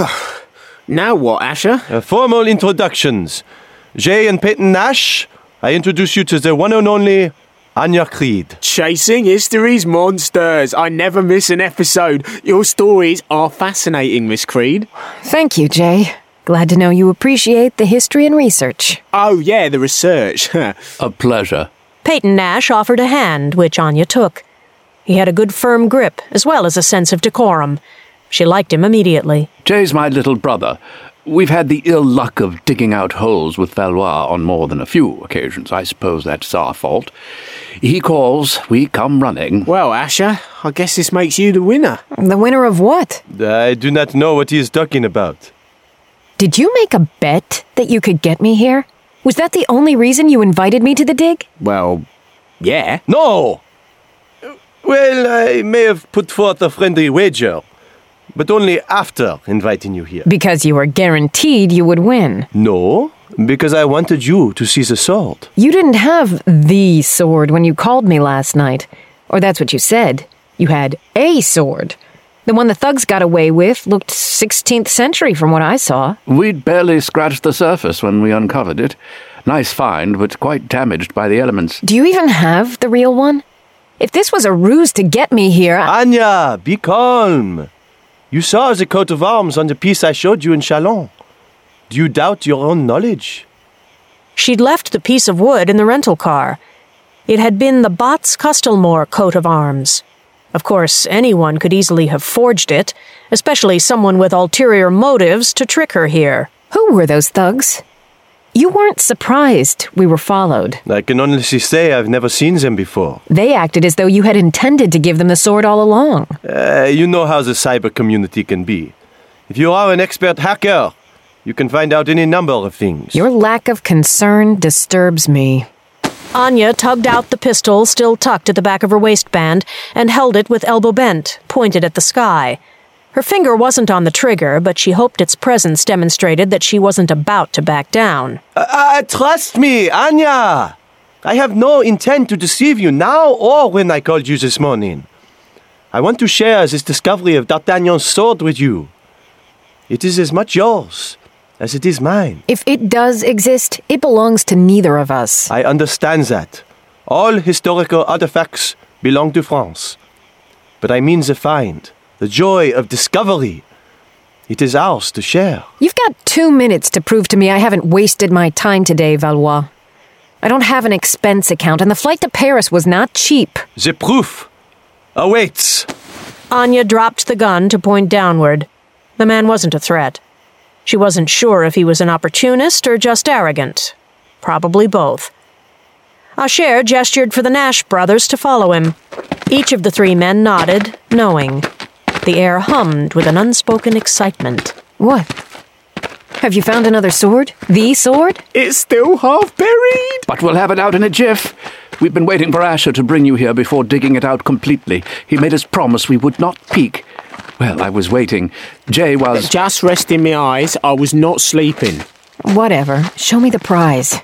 Now what, Asher? Uh, formal introductions. Jay and Peyton Nash, I introduce you to the one and only Anya Creed. Chasing history's monsters. I never miss an episode. Your stories are fascinating, Miss Creed. Thank you, Jay. Glad to know you appreciate the history and research. Oh, yeah, the research. A pleasure. Peyton Nash offered a hand, which Anya took. He had a good firm grip, as well as a sense of decorum. She liked him immediately. Jay's my little brother. We've had the ill luck of digging out holes with Valois on more than a few occasions. I suppose that's our fault. He calls, we come running. Well, Asher, I guess this makes you the winner. The winner of what? I do not know what he is talking about. Did you make a bet that you could get me here? Was that the only reason you invited me to the dig? Well, yeah. No! Well, I may have put forth a friendly wager, but only after inviting you here. Because you were guaranteed you would win. No, because I wanted you to see the sword. You didn't have the sword when you called me last night. Or that's what you said. You had a sword. The one the thugs got away with looked sixteenth century from what I saw. We'd barely scratched the surface when we uncovered it. Nice find, but quite damaged by the elements. Do you even have the real one? If this was a ruse to get me here... I- Anya, be calm. You saw the coat of arms on the piece I showed you in Chalon. Do you doubt your own knowledge? She'd left the piece of wood in the rental car. It had been the Botts Custelmore coat of arms. Of course, anyone could easily have forged it, especially someone with ulterior motives to trick her here. Who were those thugs? You weren't surprised we were followed. I can honestly say I've never seen them before. They acted as though you had intended to give them the sword all along. Uh, you know how the cyber community can be. If you are an expert hacker, you can find out any number of things. Your lack of concern disturbs me. Anya tugged out the pistol still tucked at the back of her waistband and held it with elbow bent, pointed at the sky. Her finger wasn't on the trigger, but she hoped its presence demonstrated that she wasn't about to back down. Uh, uh, trust me, Anya! I have no intent to deceive you now or when I called you this morning. I want to share this discovery of D'Artagnan's sword with you. It is as much yours as it is mine. If it does exist, it belongs to neither of us. I understand that. All historical artifacts belong to France. But I mean the find, the joy of discovery. It is ours to share. You've got two minutes to prove to me I haven't wasted my time today, Valois. I don't have an expense account, and the flight to Paris was not cheap. The proof awaits. Anya dropped the gun to point downward. The man wasn't a threat. She wasn't sure if he was an opportunist or just arrogant. Probably both. Asher gestured for the Nash brothers to follow him. Each of the three men nodded, knowing. The air hummed with an unspoken excitement. What? Have you found another sword? The sword? It's still half buried. But we'll have it out in a jiff. We've been waiting for Asher to bring you here before digging it out completely. He made us promise we would not peek. Well, I was waiting. Jay was... Just resting my eyes. I was not sleeping. Whatever. Show me the prize.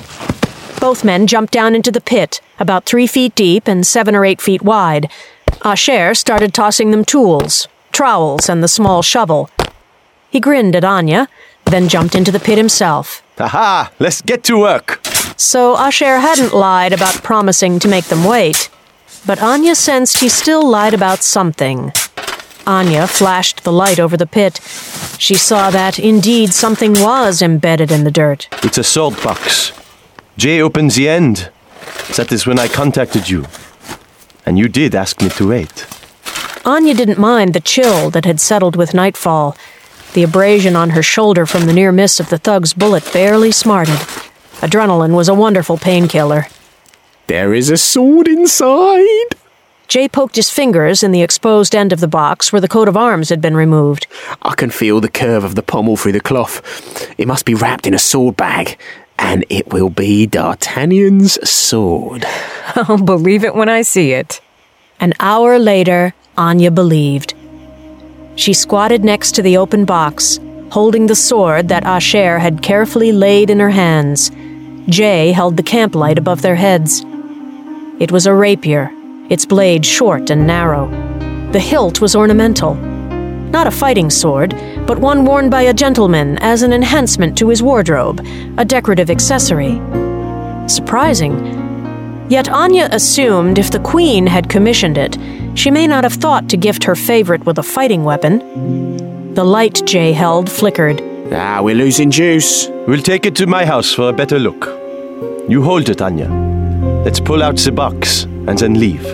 Both men jumped down into the pit, about three feet deep and seven or eight feet wide. Asher started tossing them tools, trowels, and the small shovel. He grinned at Anya, then jumped into the pit himself. Aha! Let's get to work! So Asher hadn't lied about promising to make them wait. But Anya sensed he still lied about something. Anya flashed the light over the pit. She saw that, indeed, something was embedded in the dirt. It's a sword box. Jay opened the end. That is when I contacted you. And you did ask me to wait. Anya didn't mind the chill that had settled with nightfall. The abrasion on her shoulder from the near miss of the thug's bullet barely smarted. Adrenaline was a wonderful painkiller. There is a sword inside. Jay poked his fingers in the exposed end of the box where the coat of arms had been removed. I can feel the curve of the pommel through the cloth. It must be wrapped in a sword bag. And it will be D'Artagnan's sword. I'll believe it when I see it. An hour later, Anya believed. She squatted next to the open box, holding the sword that Asher had carefully laid in her hands. Jay held the camp light above their heads. It was a rapier, its blade short and narrow. The hilt was ornamental. Not a fighting sword, but one worn by a gentleman as an enhancement to his wardrobe, a decorative accessory. Surprising. Yet Anya assumed if the Queen had commissioned it, she may not have thought to gift her favorite with a fighting weapon. The light Jay held flickered. Ah, we're losing juice. We'll take it to my house for a better look. You hold it, Anya. Let's pull out the box and then leave.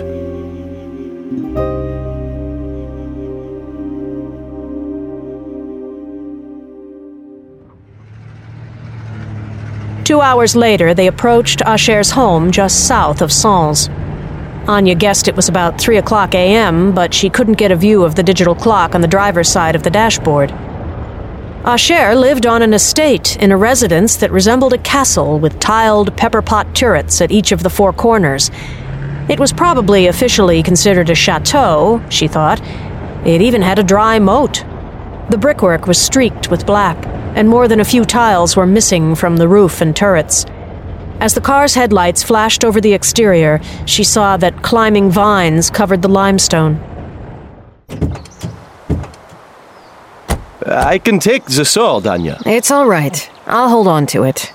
Two hours later, they approached Asher's home just south of Sens. Anya guessed it was about three o'clock a m, but she couldn't get a view of the digital clock on the driver's side of the dashboard. Asher lived on an estate in a residence that resembled a castle with tiled pepper-pot turrets at each of the four corners. It was probably officially considered a chateau, she thought. It even had a dry moat. The brickwork was streaked with black, and more than a few tiles were missing from the roof and turrets. As the car's headlights flashed over the exterior, she saw that climbing vines covered the limestone. I can take the sword, Anya. It's all right. I'll hold on to it.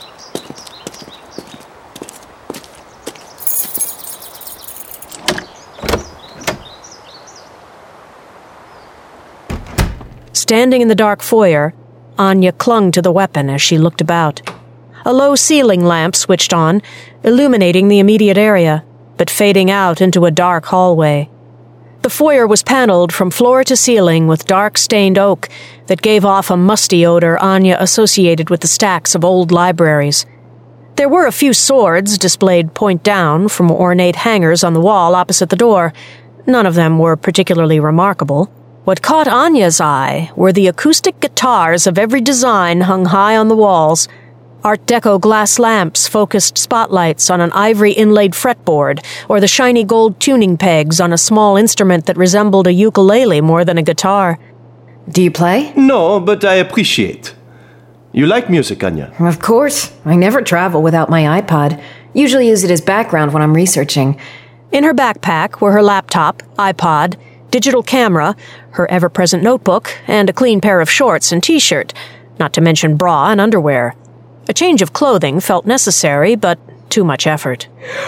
Standing in the dark foyer, Anya clung to the weapon as she looked about. A low ceiling lamp switched on, illuminating the immediate area, but fading out into a dark hallway. The foyer was paneled from floor to ceiling with dark stained oak that gave off a musty odor Anya associated with the stacks of old libraries. There were a few swords displayed point down from ornate hangers on the wall opposite the door. None of them were particularly remarkable. What caught Anya's eye were the acoustic guitars of every design hung high on the walls. Art Deco glass lamps focused spotlights on an ivory inlaid fretboard, or the shiny gold tuning pegs on a small instrument that resembled a ukulele more than a guitar. Do you play? No, but I appreciate. You like music, Anya? Of course. I never travel without my iPod. Usually use it as background when I'm researching. In her backpack were her laptop, iPod, digital camera, her ever-present notebook, and a clean pair of shorts and t-shirt, not to mention bra and underwear. A change of clothing felt necessary, but too much effort.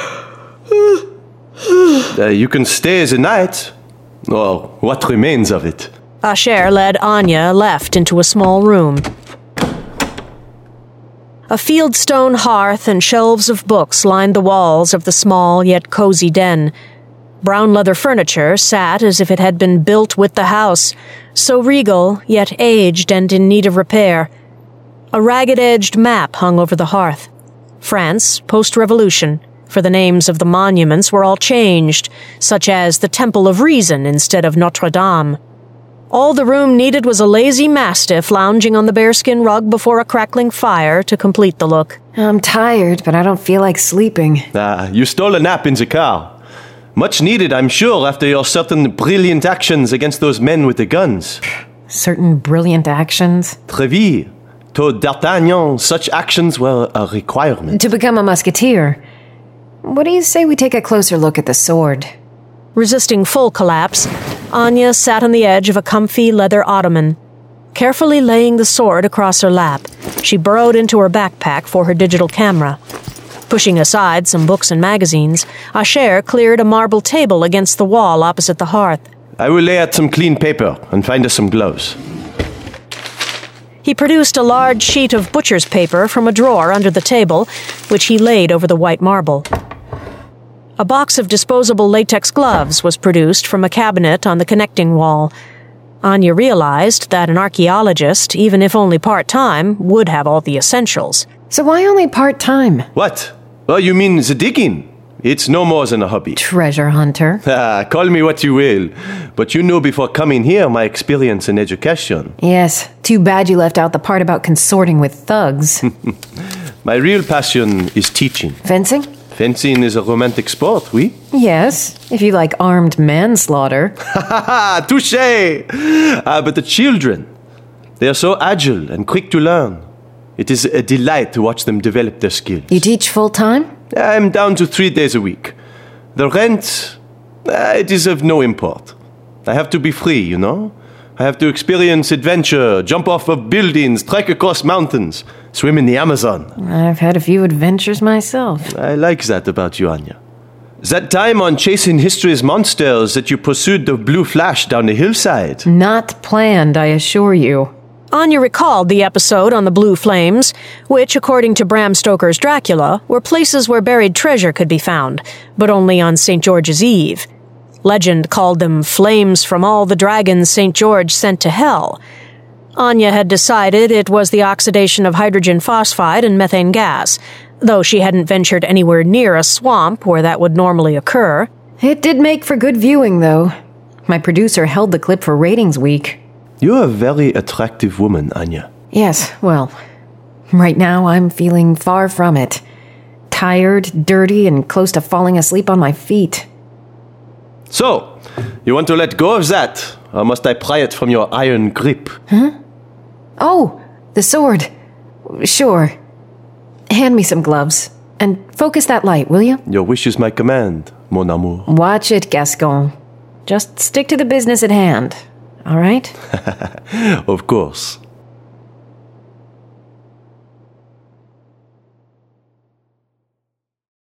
uh, you can stay the night, or what remains of it. Asher led Anya left into a small room. A fieldstone hearth and shelves of books lined the walls of the small yet cozy den. brown leather furniture sat as if it had been built with the house, so regal, yet aged and in need of repair. A ragged-edged map hung over the hearth. France, post-revolution, for the names of the monuments were all changed, such as the Temple of Reason instead of Notre Dame. All the room needed was a lazy mastiff lounging on the bearskin rug before a crackling fire to complete the look. I'm tired, but I don't feel like sleeping. Ah, you stole a nap in the car. Much needed, I'm sure, after your certain brilliant actions against those men with the guns. Certain brilliant actions? Treville, to D'Artagnan, such actions were a requirement. To become a musketeer. What do you say we take a closer look at the sword? Resisting full collapse, Anya sat on the edge of a comfy leather ottoman. Carefully laying the sword across her lap, she burrowed into her backpack for her digital camera. Pushing aside some books and magazines, Asher cleared a marble table against the wall opposite the hearth. I will lay out some clean paper and find us some gloves. He produced a large sheet of butcher's paper from a drawer under the table, which he laid over the white marble. A box of disposable latex gloves was produced from a cabinet on the connecting wall. Anya realized that an archaeologist, even if only part-time, would have all the essentials. So why only part-time? What? Oh, you mean the digging? It's no more than a hobby. Treasure hunter. Ah, call me what you will. But you know before coming here my experience in education. Yes, too bad you left out the part about consorting with thugs. My real passion is teaching. Fencing? Fencing is a romantic sport, oui? Yes, if you like armed manslaughter. Ha ha ha! Touché! Ah, but the children, they are so agile and quick to learn. It is a delight to watch them develop their skills. You teach full-time? I'm down to three days a week. The rent, uh, it is of no import. I have to be free, you know? I have to experience adventure, jump off of buildings, trek across mountains, swim in the Amazon. I've had a few adventures myself. I like that about you, Anya. That time on Chasing History's Monsters that you pursued the blue flash down the hillside. Not planned, I assure you. Anya recalled the episode on the Blue Flames, which, according to Bram Stoker's Dracula, were places where buried treasure could be found, but only on Saint George's Eve. Legend called them flames from all the dragons Saint George sent to hell. Anya had decided it was the oxidation of hydrogen phosphide and methane gas, though she hadn't ventured anywhere near a swamp where that would normally occur. It did make for good viewing, though. My producer held the clip for Ratings Week. You're a very attractive woman, Anya. Yes, well, right now I'm feeling far from it. Tired, dirty, and close to falling asleep on my feet. So, you want to let go of that, or must I pry it from your iron grip? Huh? Oh, the sword. Sure. Hand me some gloves. And focus that light, will you? Your wish is my command, mon amour. Watch it, Gascon. Just stick to the business at hand. All right? Of course.